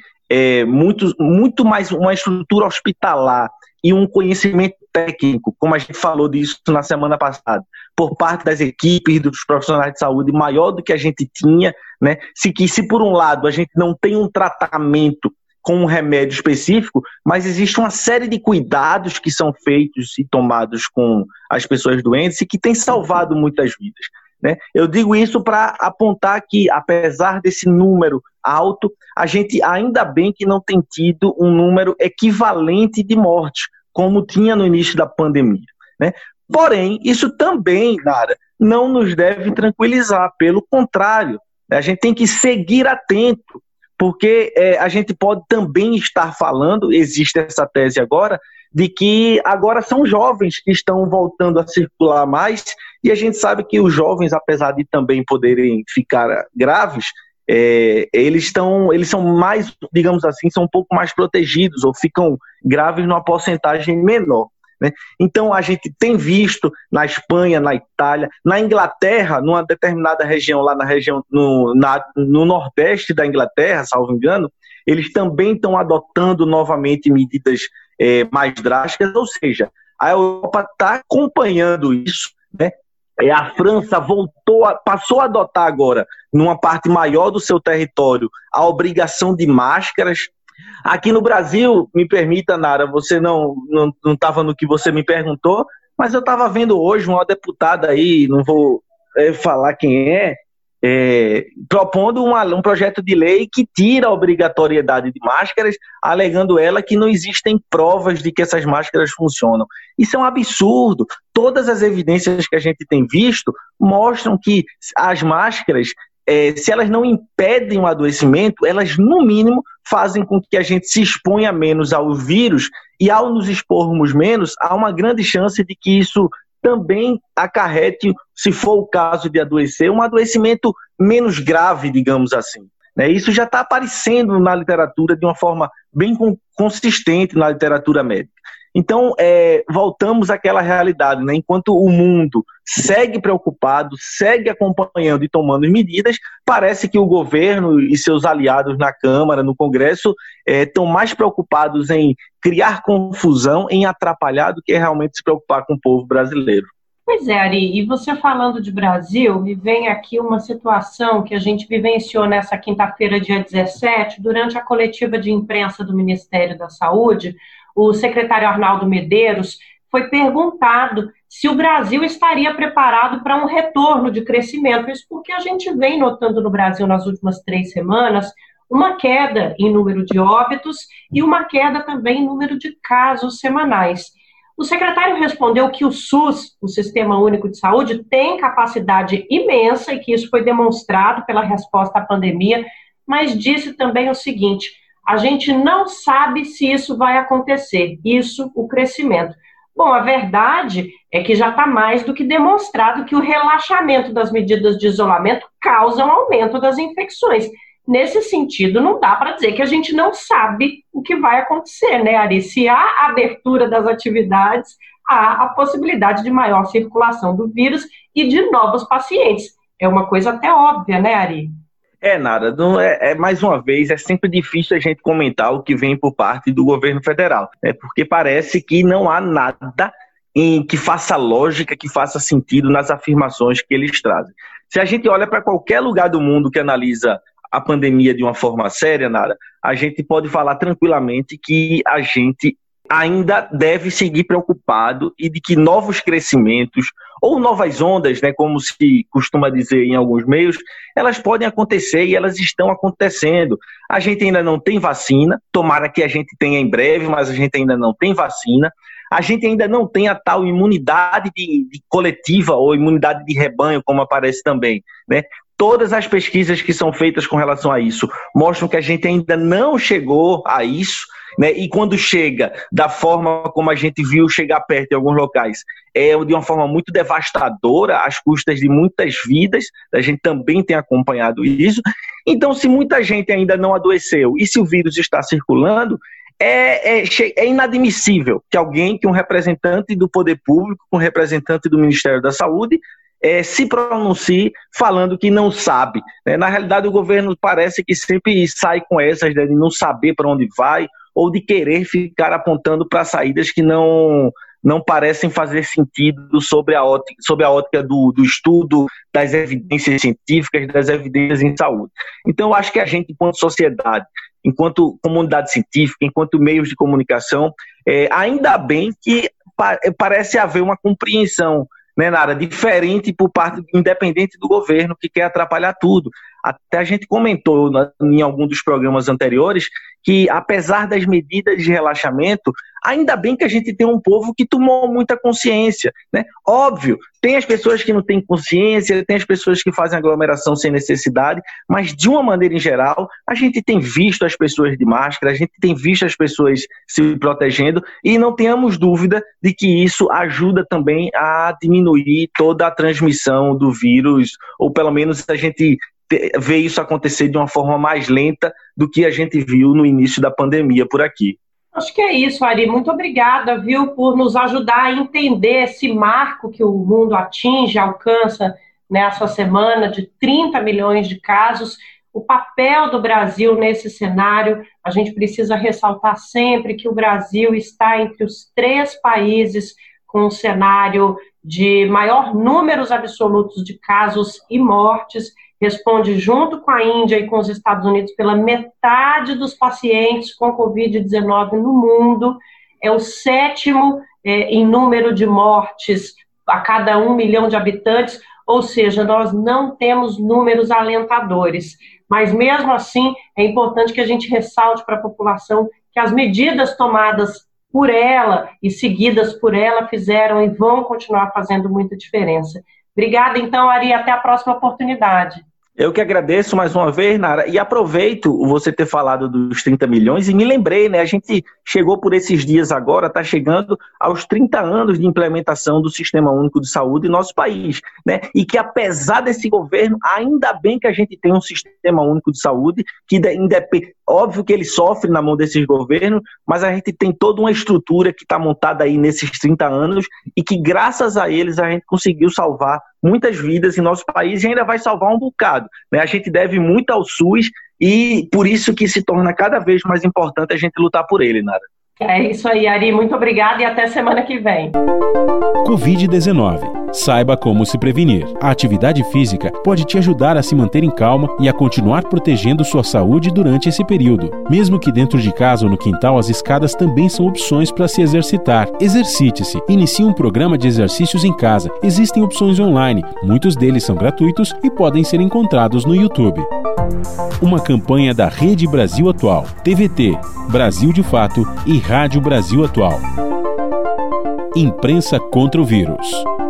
muito mais uma estrutura hospitalar e um conhecimento técnico, como a gente falou disso na semana passada, por parte das equipes, dos profissionais de saúde, maior do que a gente tinha, né? Se por um lado a gente não tem um tratamento com um remédio específico, mas existe uma série de cuidados que são feitos e tomados com as pessoas doentes e que tem salvado muitas vidas, né? Eu digo isso para apontar que, apesar desse número alto, a gente ainda bem que não tem tido um número equivalente de mortes, como tinha no início da pandemia, né? Porém, isso também, Nara, não nos deve tranquilizar, pelo contrário, a gente tem que seguir atento, porque a gente pode também estar falando, existe essa tese agora, de que agora são jovens que estão voltando a circular mais, e a gente sabe que os jovens, apesar de também poderem ficar graves, eles são mais, digamos assim, são um pouco mais protegidos, ou ficam graves numa porcentagem menor, né? Então a gente tem visto na Espanha, na Itália, na Inglaterra, numa determinada região, lá na região no nordeste da Inglaterra, salvo engano, eles também estão adotando novamente medidas mais drásticas, ou seja, a Europa está acompanhando isso, né? A França passou a adotar agora, numa parte maior do seu território, a obrigação de máscaras. Aqui no Brasil, me permita, Nara, você não estava no que você me perguntou, mas eu estava vendo hoje uma deputada aí, não vou falar quem propondo um projeto de lei que tira a obrigatoriedade de máscaras, alegando ela que não existem provas de que essas máscaras funcionam. Isso é um absurdo. Todas as evidências que a gente tem visto mostram que as máscaras, se elas não impedem o adoecimento, elas, no mínimo, fazem com que a gente se exponha menos ao vírus, e ao nos expormos menos, há uma grande chance de que isso também acarrete, se for o caso de adoecer, um adoecimento menos grave, digamos assim, né? Isso já está aparecendo na literatura de uma forma bem consistente na literatura médica. Então, voltamos àquela realidade, né? Enquanto o mundo segue preocupado, segue acompanhando e tomando medidas, parece que o governo e seus aliados na Câmara, no Congresso, estão mais preocupados em criar confusão, em atrapalhar, do que realmente se preocupar com o povo brasileiro. Pois é, Ari, e você falando de Brasil, me vem aqui uma situação que a gente vivenciou nessa quinta-feira, dia 17, durante a coletiva de imprensa do Ministério da Saúde. O secretário Arnaldo Medeiros foi perguntado se o Brasil estaria preparado para um retorno de crescimento. Isso porque a gente vem notando no Brasil nas últimas 3 semanas uma queda em número de óbitos e uma queda também em número de casos semanais. O secretário respondeu que o SUS, o Sistema Único de Saúde, tem capacidade imensa e que isso foi demonstrado pela resposta à pandemia, mas disse também o seguinte: a gente não sabe se isso vai acontecer, isso, o crescimento. Bom, a verdade é que já está mais do que demonstrado que o relaxamento das medidas de isolamento causa um aumento das infecções. Nesse sentido, não dá para dizer que a gente não sabe o que vai acontecer, né, Ari? Se há abertura das atividades, há a possibilidade de maior circulação do vírus e de novos pacientes. É uma coisa até óbvia, né, Ari? Nara, mais uma vez, é sempre difícil a gente comentar o que vem por parte do governo federal, né? Porque parece que não há nada que faça lógica, que faça sentido nas afirmações que eles trazem. Se a gente olha para qualquer lugar do mundo que analisa a pandemia de uma forma séria, Nara, a gente pode falar tranquilamente que a gente ainda deve seguir preocupado e de que novos crescimentos ou novas ondas, né, como se costuma dizer em alguns meios, elas podem acontecer e elas estão acontecendo. A gente ainda não tem vacina, tomara que a gente tenha em breve, mas a gente ainda não tem vacina. A gente ainda não tem a tal imunidade de coletiva ou imunidade de rebanho, como aparece também, né? Todas as pesquisas que são feitas com relação a isso mostram que a gente ainda não chegou a isso, né? E quando chega, da forma como a gente viu chegar perto em alguns locais, é de uma forma muito devastadora, às custas de muitas vidas, a gente também tem acompanhado isso. Então, se muita gente ainda não adoeceu e se o vírus está circulando, é inadmissível que um representante do poder público, um representante do Ministério da Saúde, se pronuncie falando que não sabe, né? Na realidade, o governo parece que sempre sai com essas, né, de não saber para onde vai ou de querer ficar apontando para saídas que não parecem fazer sentido sobre a ótica do estudo, das evidências científicas, das evidências em saúde. Então, eu acho que a gente, enquanto sociedade, enquanto comunidade científica, enquanto meios de comunicação, ainda bem que parece haver uma compreensão, né, Nara, diferente por parte independente do governo que quer atrapalhar tudo. Até a gente comentou em algum dos programas anteriores que, apesar das medidas de relaxamento, ainda bem que a gente tem um povo que tomou muita consciência, né? Óbvio, tem as pessoas que não têm consciência, tem as pessoas que fazem aglomeração sem necessidade, mas de uma maneira em geral, a gente tem visto as pessoas de máscara, a gente tem visto as pessoas se protegendo e não tenhamos dúvida de que isso ajuda também a diminuir toda a transmissão do vírus, ou pelo menos a gente ver isso acontecer de uma forma mais lenta do que a gente viu no início da pandemia por aqui. Acho que é isso, Ari. Muito obrigada, viu, por nos ajudar a entender esse marco que o mundo alcança nessa semana de 30 milhões de casos. O papel do Brasil nesse cenário, a gente precisa ressaltar sempre que o Brasil está entre os 3 países com um cenário de maior números absolutos de casos e mortes, responde junto com a Índia e com os Estados Unidos pela metade dos pacientes com Covid-19 no mundo, é o 7º em número de mortes a cada 1 milhão de habitantes, ou seja, nós não temos números alentadores. Mas mesmo assim, é importante que a gente ressalte para a população que as medidas tomadas por ela e seguidas por ela fizeram e vão continuar fazendo muita diferença. Obrigada, então, Ari, até a próxima oportunidade. Eu que agradeço mais uma vez, Nara, e aproveito você ter falado dos 30 milhões e me lembrei, né, a gente chegou por esses dias agora, está chegando aos 30 anos de implementação do Sistema Único de Saúde em nosso país, né, e que apesar desse governo, ainda bem que a gente tem um Sistema Único de Saúde, que óbvio que ele sofre na mão desses governos, mas a gente tem toda uma estrutura que está montada aí nesses 30 anos e que graças a eles a gente conseguiu salvar muitas vidas em nosso país e ainda vai salvar um bocado, né? A gente deve muito ao SUS e por isso que se torna cada vez mais importante a gente lutar por ele, Nara. É isso aí, Ari. Muito obrigada e até semana que vem. Covid-19. Saiba como se prevenir. A atividade física pode te ajudar a se manter em calma e a continuar protegendo sua saúde durante esse período. Mesmo que dentro de casa ou no quintal, as escadas também são opções para se exercitar. Exercite-se. Inicie um programa de exercícios em casa. Existem opções online. Muitos deles são gratuitos e podem ser encontrados no YouTube. Uma campanha da Rede Brasil Atual, TVT, Brasil de Fato e Rádio Brasil Atual. Imprensa contra o vírus.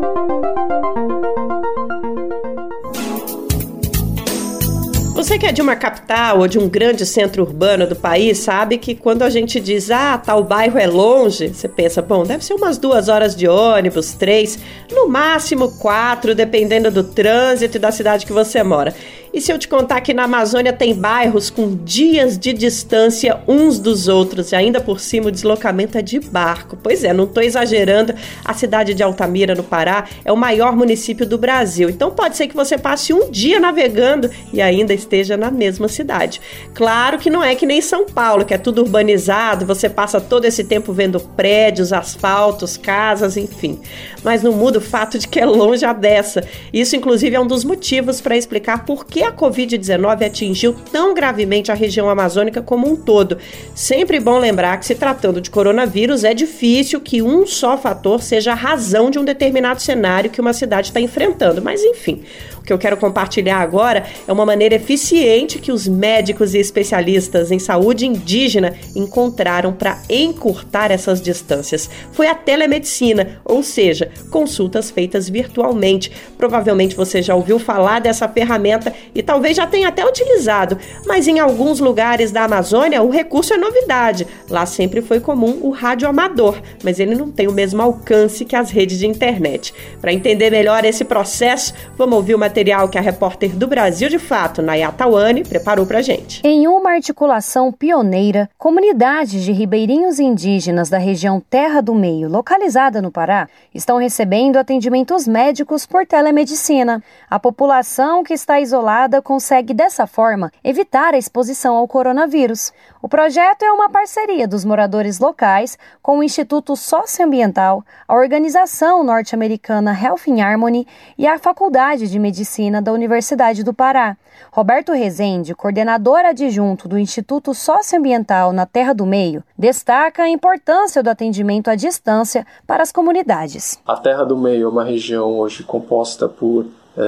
Você que é de uma capital ou de um grande centro urbano do país sabe que quando a gente diz, tal bairro é longe, você pensa, bom, deve ser umas 2 horas de ônibus, 3, no máximo 4, dependendo do trânsito e da cidade que você mora. E se eu te contar que na Amazônia tem bairros com dias de distância uns dos outros e ainda por cima o deslocamento é de barco? Pois é, não estou exagerando, a cidade de Altamira, no Pará, é o maior município do Brasil. Então pode ser que você passe um dia navegando e ainda esteja na mesma cidade. Claro que não é que nem São Paulo, que é tudo urbanizado, você passa todo esse tempo vendo prédios, asfaltos, casas, enfim. Mas não muda o fato de que é longe a beça. Isso, inclusive, é um dos motivos para explicar por que a Covid-19 atingiu tão gravemente a região amazônica como um todo. Sempre bom lembrar que, se tratando de coronavírus, é difícil que um só fator seja a razão de um determinado cenário que uma cidade está enfrentando. Mas, enfim, o que eu quero compartilhar agora é uma maneira eficiente que os médicos e especialistas em saúde indígena encontraram para encurtar essas distâncias. Foi a telemedicina, ou seja, consultas feitas virtualmente. Provavelmente você já ouviu falar dessa ferramenta e talvez já tenha até utilizado, mas em alguns lugares da Amazônia o recurso é novidade. Lá sempre foi comum o rádio amador, mas ele não tem o mesmo alcance que as redes de internet. Para entender melhor esse processo, vamos ouvir o material que a repórter do Brasil de Fato, Nayá Tawane, preparou pra gente. Em uma articulação pioneira, comunidades de ribeirinhos indígenas da região Terra do Meio, localizada no Pará, estão recebendo atendimentos médicos por telemedicina. A população que está isolada consegue, dessa forma, evitar a exposição ao coronavírus. O projeto é uma parceria dos moradores locais com o Instituto Socioambiental, a organização norte-americana Health in Harmony e a Faculdade de Medicina da Universidade do Pará. Roberto Rezende, coordenador adjunto do Instituto Socioambiental na Terra do Meio, destaca a importância do atendimento à distância para as comunidades. A Terra do Meio é uma região hoje composta por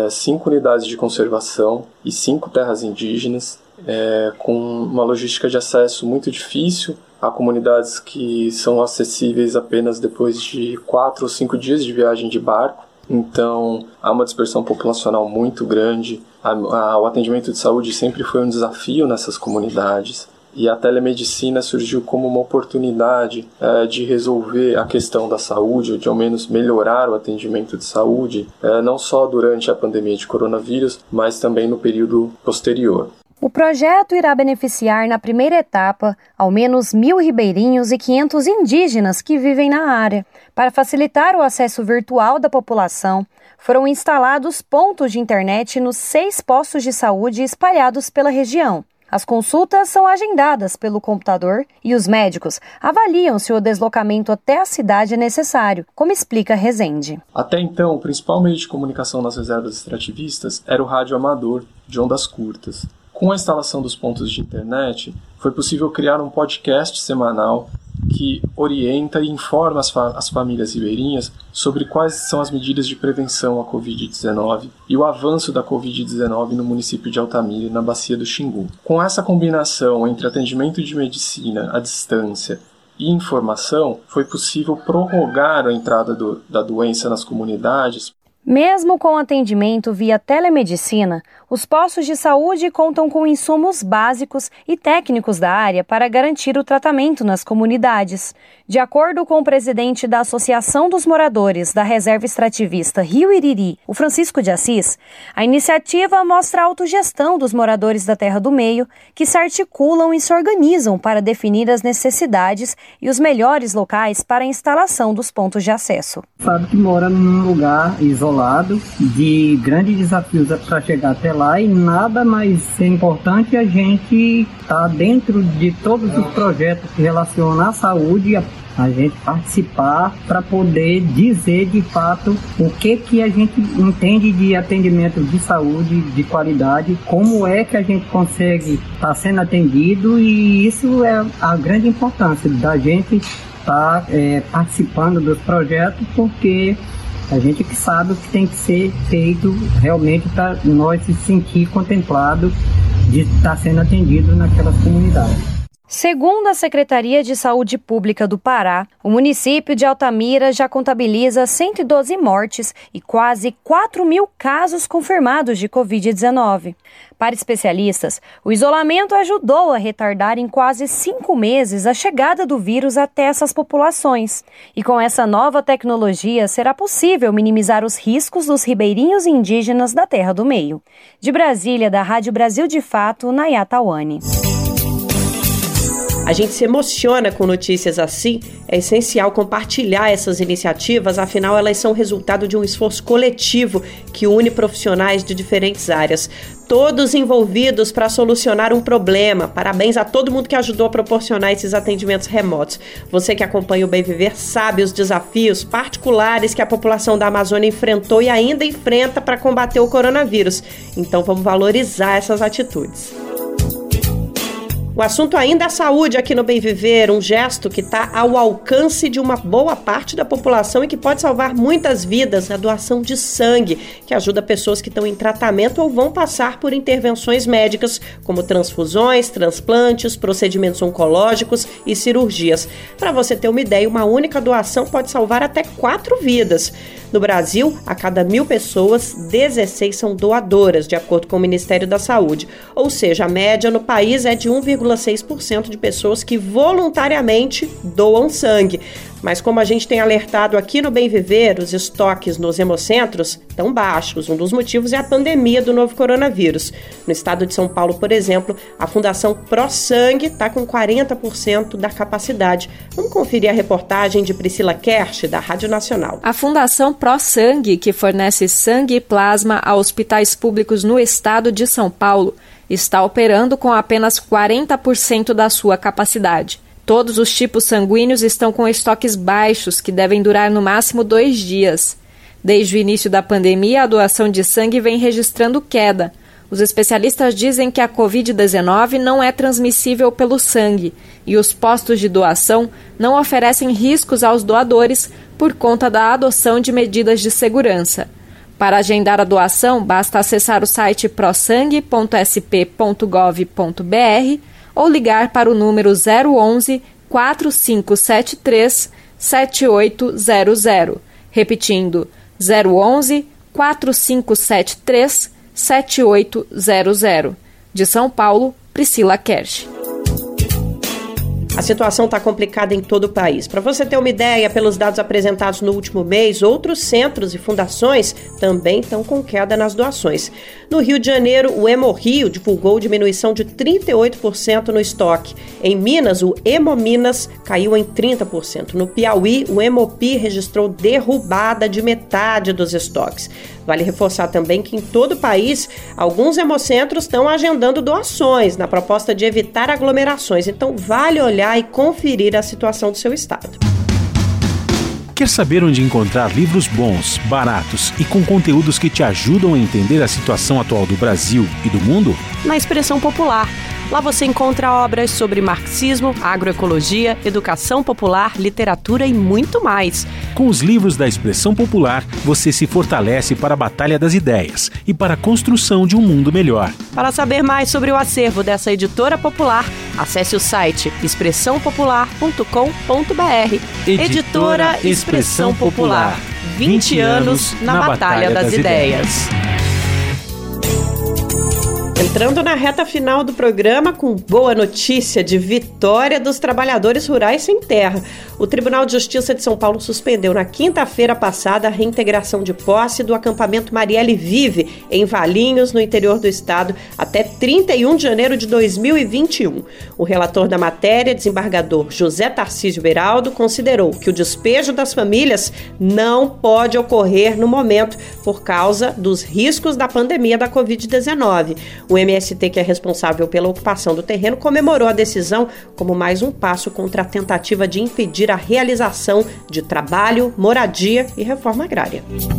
5 unidades de conservação e 5 terras indígenas, com uma logística de acesso muito difícil. Há comunidades que são acessíveis apenas depois de 4 ou 5 dias de viagem de barco. Então, há uma dispersão populacional muito grande. O atendimento de saúde sempre foi um desafio nessas comunidades. E a telemedicina surgiu como uma oportunidade de resolver a questão da saúde, ou de ao menos melhorar o atendimento de saúde, não só durante a pandemia de coronavírus, mas também no período posterior. O projeto irá beneficiar, na primeira etapa, ao menos 1.000 ribeirinhos e 500 indígenas que vivem na área. Para facilitar o acesso virtual da população, foram instalados pontos de internet nos 6 postos de saúde espalhados pela região. As consultas são agendadas pelo computador e os médicos avaliam se o deslocamento até a cidade é necessário, como explica Rezende. Até então, o principal meio de comunicação nas reservas extrativistas era o rádio amador, de ondas curtas. Com a instalação dos pontos de internet, foi possível criar um podcast semanal que orienta e informa as famílias ribeirinhas sobre quais são as medidas de prevenção à Covid-19 e o avanço da Covid-19 no município de Altamira, na bacia do Xingu. Com essa combinação entre atendimento de medicina à distância e informação, foi possível prorrogar a entrada da doença nas comunidades. Mesmo com atendimento via telemedicina, os postos de saúde contam com insumos básicos e técnicos da área para garantir o tratamento nas comunidades. De acordo com o presidente da Associação dos Moradores da Reserva Extrativista Rio Iriri, o Francisco de Assis, a iniciativa mostra a autogestão dos moradores da Terra do Meio, que se articulam e se organizam para definir as necessidades e os melhores locais para a instalação dos pontos de acesso. Sabe que mora num lugar isolado, de grandes desafios para chegar até lá. falar e nada mais é importante a gente estar dentro de todos os projetos que relacionam à saúde, a gente participar para poder dizer de fato o que a gente entende de atendimento de saúde, de qualidade, como é que a gente consegue estar sendo atendido, e isso é a grande importância da gente estar participando dos projetos, porque a gente que sabe o que tem que ser feito realmente para nós se sentir contemplado de estar sendo atendido naquelas comunidades. Segundo a Secretaria de Saúde Pública do Pará, o município de Altamira já contabiliza 112 mortes e quase 4.000 casos confirmados de Covid-19. Para especialistas, o isolamento ajudou a retardar em quase 5 meses a chegada do vírus até essas populações. E com essa nova tecnologia, será possível minimizar os riscos dos ribeirinhos indígenas da Terra do Meio. De Brasília, da Rádio Brasil de Fato, Nayata Wani. A gente se emociona com notícias assim, é essencial compartilhar essas iniciativas, afinal elas são resultado de um esforço coletivo que une profissionais de diferentes áreas, todos envolvidos para solucionar um problema. Parabéns a todo mundo que ajudou a proporcionar esses atendimentos remotos. Você que acompanha o Bem Viver sabe os desafios particulares que a população da Amazônia enfrentou e ainda enfrenta para combater o coronavírus. Então vamos valorizar essas atitudes. O assunto ainda é a saúde aqui no Bem Viver, um gesto que está ao alcance de uma boa parte da população e que pode salvar muitas vidas, a doação de sangue, que ajuda pessoas que estão em tratamento ou vão passar por intervenções médicas, como transfusões, transplantes, procedimentos oncológicos e cirurgias. Para você ter uma ideia, uma única doação pode salvar até 4 vidas. No Brasil, a cada 1.000 pessoas, 16 são doadoras, de acordo com o Ministério da Saúde. Ou seja, a média no país é de 1,6% de pessoas que voluntariamente doam sangue. Mas como a gente tem alertado aqui no Bem Viver, os estoques nos hemocentros estão baixos. Um dos motivos é a pandemia do novo coronavírus. No estado de São Paulo, por exemplo, a Fundação ProSangue está com 40% da capacidade. Vamos conferir a reportagem de Priscila Kersh, da Rádio Nacional. A Fundação ProSangue, que fornece sangue e plasma a hospitais públicos no estado de São Paulo, está operando com apenas 40% da sua capacidade. Todos os tipos sanguíneos estão com estoques baixos, que devem durar no máximo 2 dias. Desde o início da pandemia, a doação de sangue vem registrando queda. Os especialistas dizem que a Covid-19 não é transmissível pelo sangue e os postos de doação não oferecem riscos aos doadores por conta da adoção de medidas de segurança. Para agendar a doação, basta acessar o site prosangue.sp.gov.br ou ligar para o número 011 4573 7800. Repetindo, 011 4573 7800. De São Paulo, Priscila Kersh. A situação está complicada em todo o país. Para você ter uma ideia, pelos dados apresentados no último mês, outros centros e fundações também estão com queda nas doações. No Rio de Janeiro, o Hemorrio divulgou diminuição de 38% no estoque. Em Minas, o Hemominas caiu em 30%. No Piauí, o Hemopi registrou derrubada de metade dos estoques. Vale reforçar também que em todo o país, alguns hemocentros estão agendando doações na proposta de evitar aglomerações. Então, vale olhar e conferir a situação do seu estado. Quer saber onde encontrar livros bons, baratos e com conteúdos que te ajudam a entender a situação atual do Brasil e do mundo? Na Expressão Popular. Lá você encontra obras sobre marxismo, agroecologia, educação popular, literatura e muito mais. Com os livros da Expressão Popular, você se fortalece para a batalha das ideias e para a construção de um mundo melhor. Para saber mais sobre o acervo dessa editora popular, acesse o site expressãopopular.com.br. Editora Expressão Popular. 20 anos na batalha das ideias. Entrando na reta final do programa com boa notícia de vitória dos trabalhadores rurais sem terra. O Tribunal de Justiça de São Paulo suspendeu na quinta-feira passada a reintegração de posse do acampamento Marielle Vive, em Valinhos, no interior do estado, até 31 de janeiro de 2021. O relator da matéria, desembargador José Tarcísio Beraldo, considerou que o despejo das famílias não pode ocorrer no momento por causa dos riscos da pandemia da Covid-19. O MST, que é responsável pela ocupação do terreno, comemorou a decisão como mais um passo contra a tentativa de impedir a realização de trabalho, moradia e reforma agrária.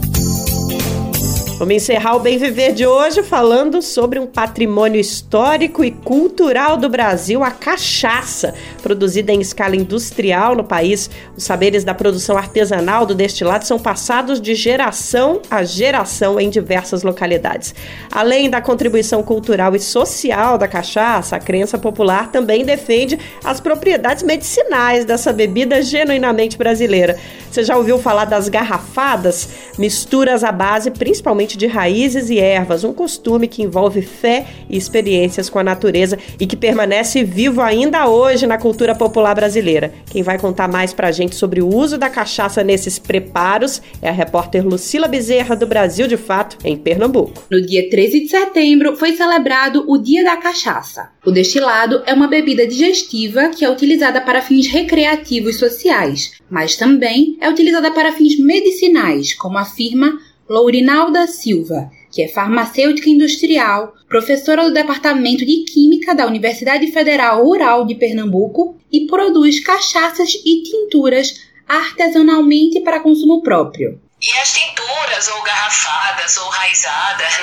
Vamos encerrar o Bem Viver de hoje falando sobre um patrimônio histórico e cultural do Brasil, a cachaça, produzida em escala industrial no país. Os saberes da produção artesanal do destilado são passados de geração a geração em diversas localidades. Além da contribuição cultural e social da cachaça, a crença popular também defende as propriedades medicinais dessa bebida genuinamente brasileira. Você já ouviu falar das garrafadas? Misturas à base, principalmente de raízes e ervas, um costume que envolve fé e experiências com a natureza e que permanece vivo ainda hoje na cultura popular brasileira. Quem vai contar mais pra gente sobre o uso da cachaça nesses preparos é a repórter Lucila Bezerra, do Brasil de Fato, em Pernambuco. No dia 13 de setembro foi celebrado o Dia da Cachaça. O destilado é uma bebida digestiva que é utilizada para fins recreativos e sociais, mas também é utilizada para fins medicinais, como afirma Lourinalda Silva, que é farmacêutica industrial, professora do Departamento de Química da Universidade Federal Rural de Pernambuco e produz cachaças e tinturas artesanalmente para consumo próprio. E as tinturas ou garrafadas ou raizadas,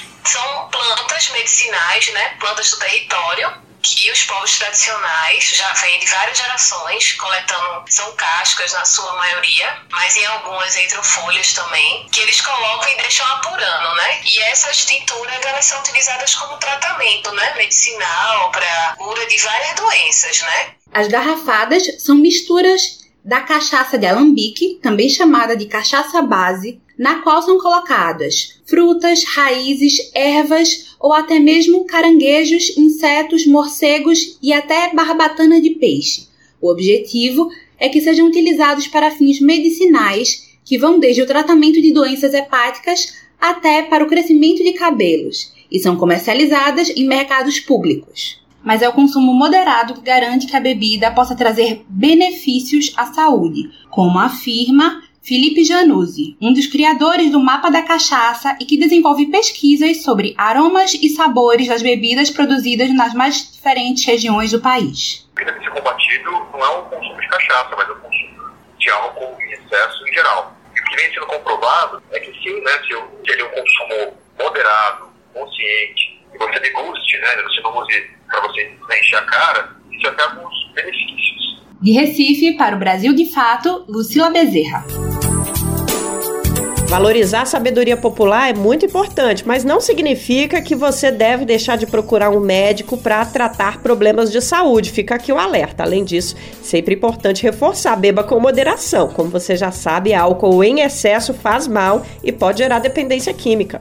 são plantas medicinais, plantas do território, que os povos tradicionais já vêm de várias gerações coletando, são cascas na sua maioria, mas em algumas entram folhas também, que eles colocam e deixam apurando, E essas tinturas, elas são utilizadas como tratamento, medicinal, para cura de várias doenças, As garrafadas são misturas da cachaça de alambique, também chamada de cachaça base, na qual são colocadas frutas, raízes, ervas ou até mesmo caranguejos, insetos, morcegos e até barbatana de peixe. O objetivo é que sejam utilizados para fins medicinais, que vão desde o tratamento de doenças hepáticas até para o crescimento de cabelos, e são comercializadas em mercados públicos. Mas é o consumo moderado que garante que a bebida possa trazer benefícios à saúde, como afirma Felipe Januzzi, um dos criadores do Mapa da Cachaça e que desenvolve pesquisas sobre aromas e sabores das bebidas produzidas nas mais diferentes regiões do país. O que deve ser combatido não é o consumo de cachaça, mas o consumo de álcool em excesso em geral. E o que vem sendo comprovado é que sim, se ele é um consumo moderado, consciente, e você deguste, você não use para você encher a cara, isso até alguns benefícios. De Recife, para o Brasil de Fato, Lucila Bezerra. Valorizar a sabedoria popular é muito importante, mas não significa que você deve deixar de procurar um médico para tratar problemas de saúde. Fica aqui o alerta. Além disso, sempre é importante reforçar: beba com moderação. Como você já sabe, álcool em excesso faz mal e pode gerar dependência química.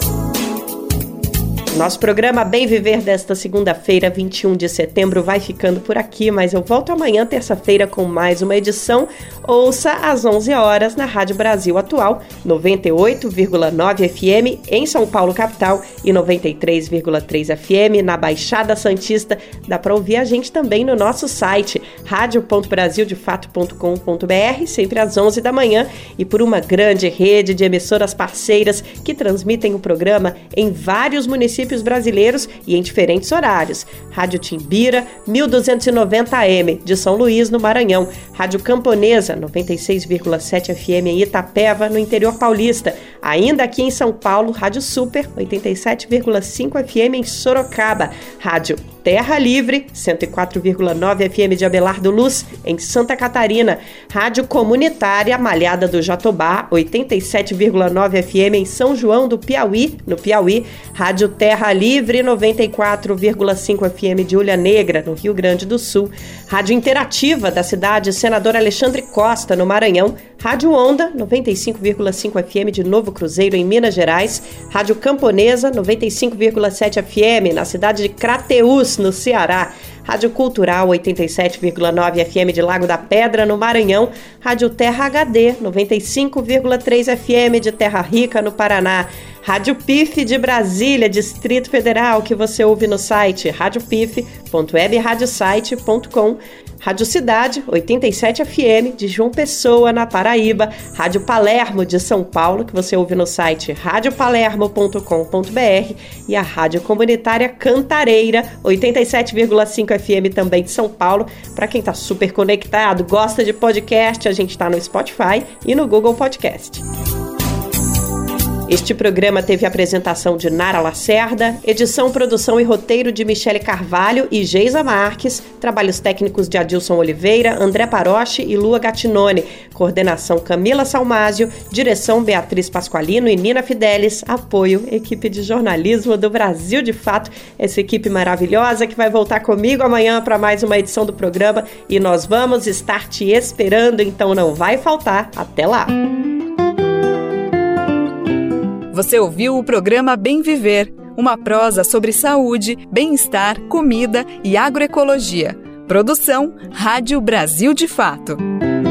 Nosso programa Bem Viver desta segunda-feira, 21 de setembro, vai ficando por aqui, mas eu volto amanhã, terça-feira, com mais uma edição. Ouça às 11 horas na Rádio Brasil Atual, 98,9 FM em São Paulo, capital, e 93,3 FM na Baixada Santista. Dá para ouvir a gente também no nosso site, radio.brasildefato.com.br, sempre às 11 da manhã, e por uma grande rede de emissoras parceiras que transmitem o programa em vários municípios brasileiros e em diferentes horários. Rádio Timbira, 1290 AM, de São Luís, no Maranhão. Rádio Camponesa, 96,7 FM em Itapeva, no interior paulista. Ainda aqui em São Paulo, Rádio Super, 87,5 FM em Sorocaba. Rádio Terra Livre, 104,9 FM de Abelardo Luz, em Santa Catarina. Rádio Comunitária Malhada do Jatobá, 87,9 FM em São João do Piauí, no Piauí. Rádio Terra Livre, 94,5 FM de Ulha Negra, no Rio Grande do Sul. Rádio Interativa da cidade Senador Alexandre Costa, no Maranhão. Rádio Onda, 95,5 FM de Novo Cruzeiro, em Minas Gerais. Rádio Camponesa, 95,7 FM na cidade de Crateús, no Ceará. Rádio Cultural, 87,9 FM de Lago da Pedra, no Maranhão. Rádio Terra HD, 95,3 FM de Terra Rica, no Paraná. Rádio PIF de Brasília, Distrito Federal, que você ouve no site radiopif.webradiosite.com. Rádio Cidade, 87 FM de João Pessoa, na Paraíba. Rádio Palermo de São Paulo, que você ouve no site radiopalermo.com.br. E a Rádio Comunitária Cantareira, 87,5 FM também de São Paulo. Para quem está super conectado, gosta de podcast, a gente está no Spotify e no Google Podcast. Este programa teve a apresentação de Nara Lacerda, edição, produção e roteiro de Michele Carvalho e Geisa Marques, trabalhos técnicos de Adilson Oliveira, André Paroche e Lua Gattinone, coordenação Camila Salmásio, direção Beatriz Pasqualino e Nina Fidelis, apoio equipe de jornalismo do Brasil de Fato, essa equipe maravilhosa que vai voltar comigo amanhã para mais uma edição do programa e nós vamos estar te esperando, então não vai faltar. Até lá! Você ouviu o programa Bem Viver, uma prosa sobre saúde, bem-estar, comida e agroecologia. Produção Rádio Brasil de Fato.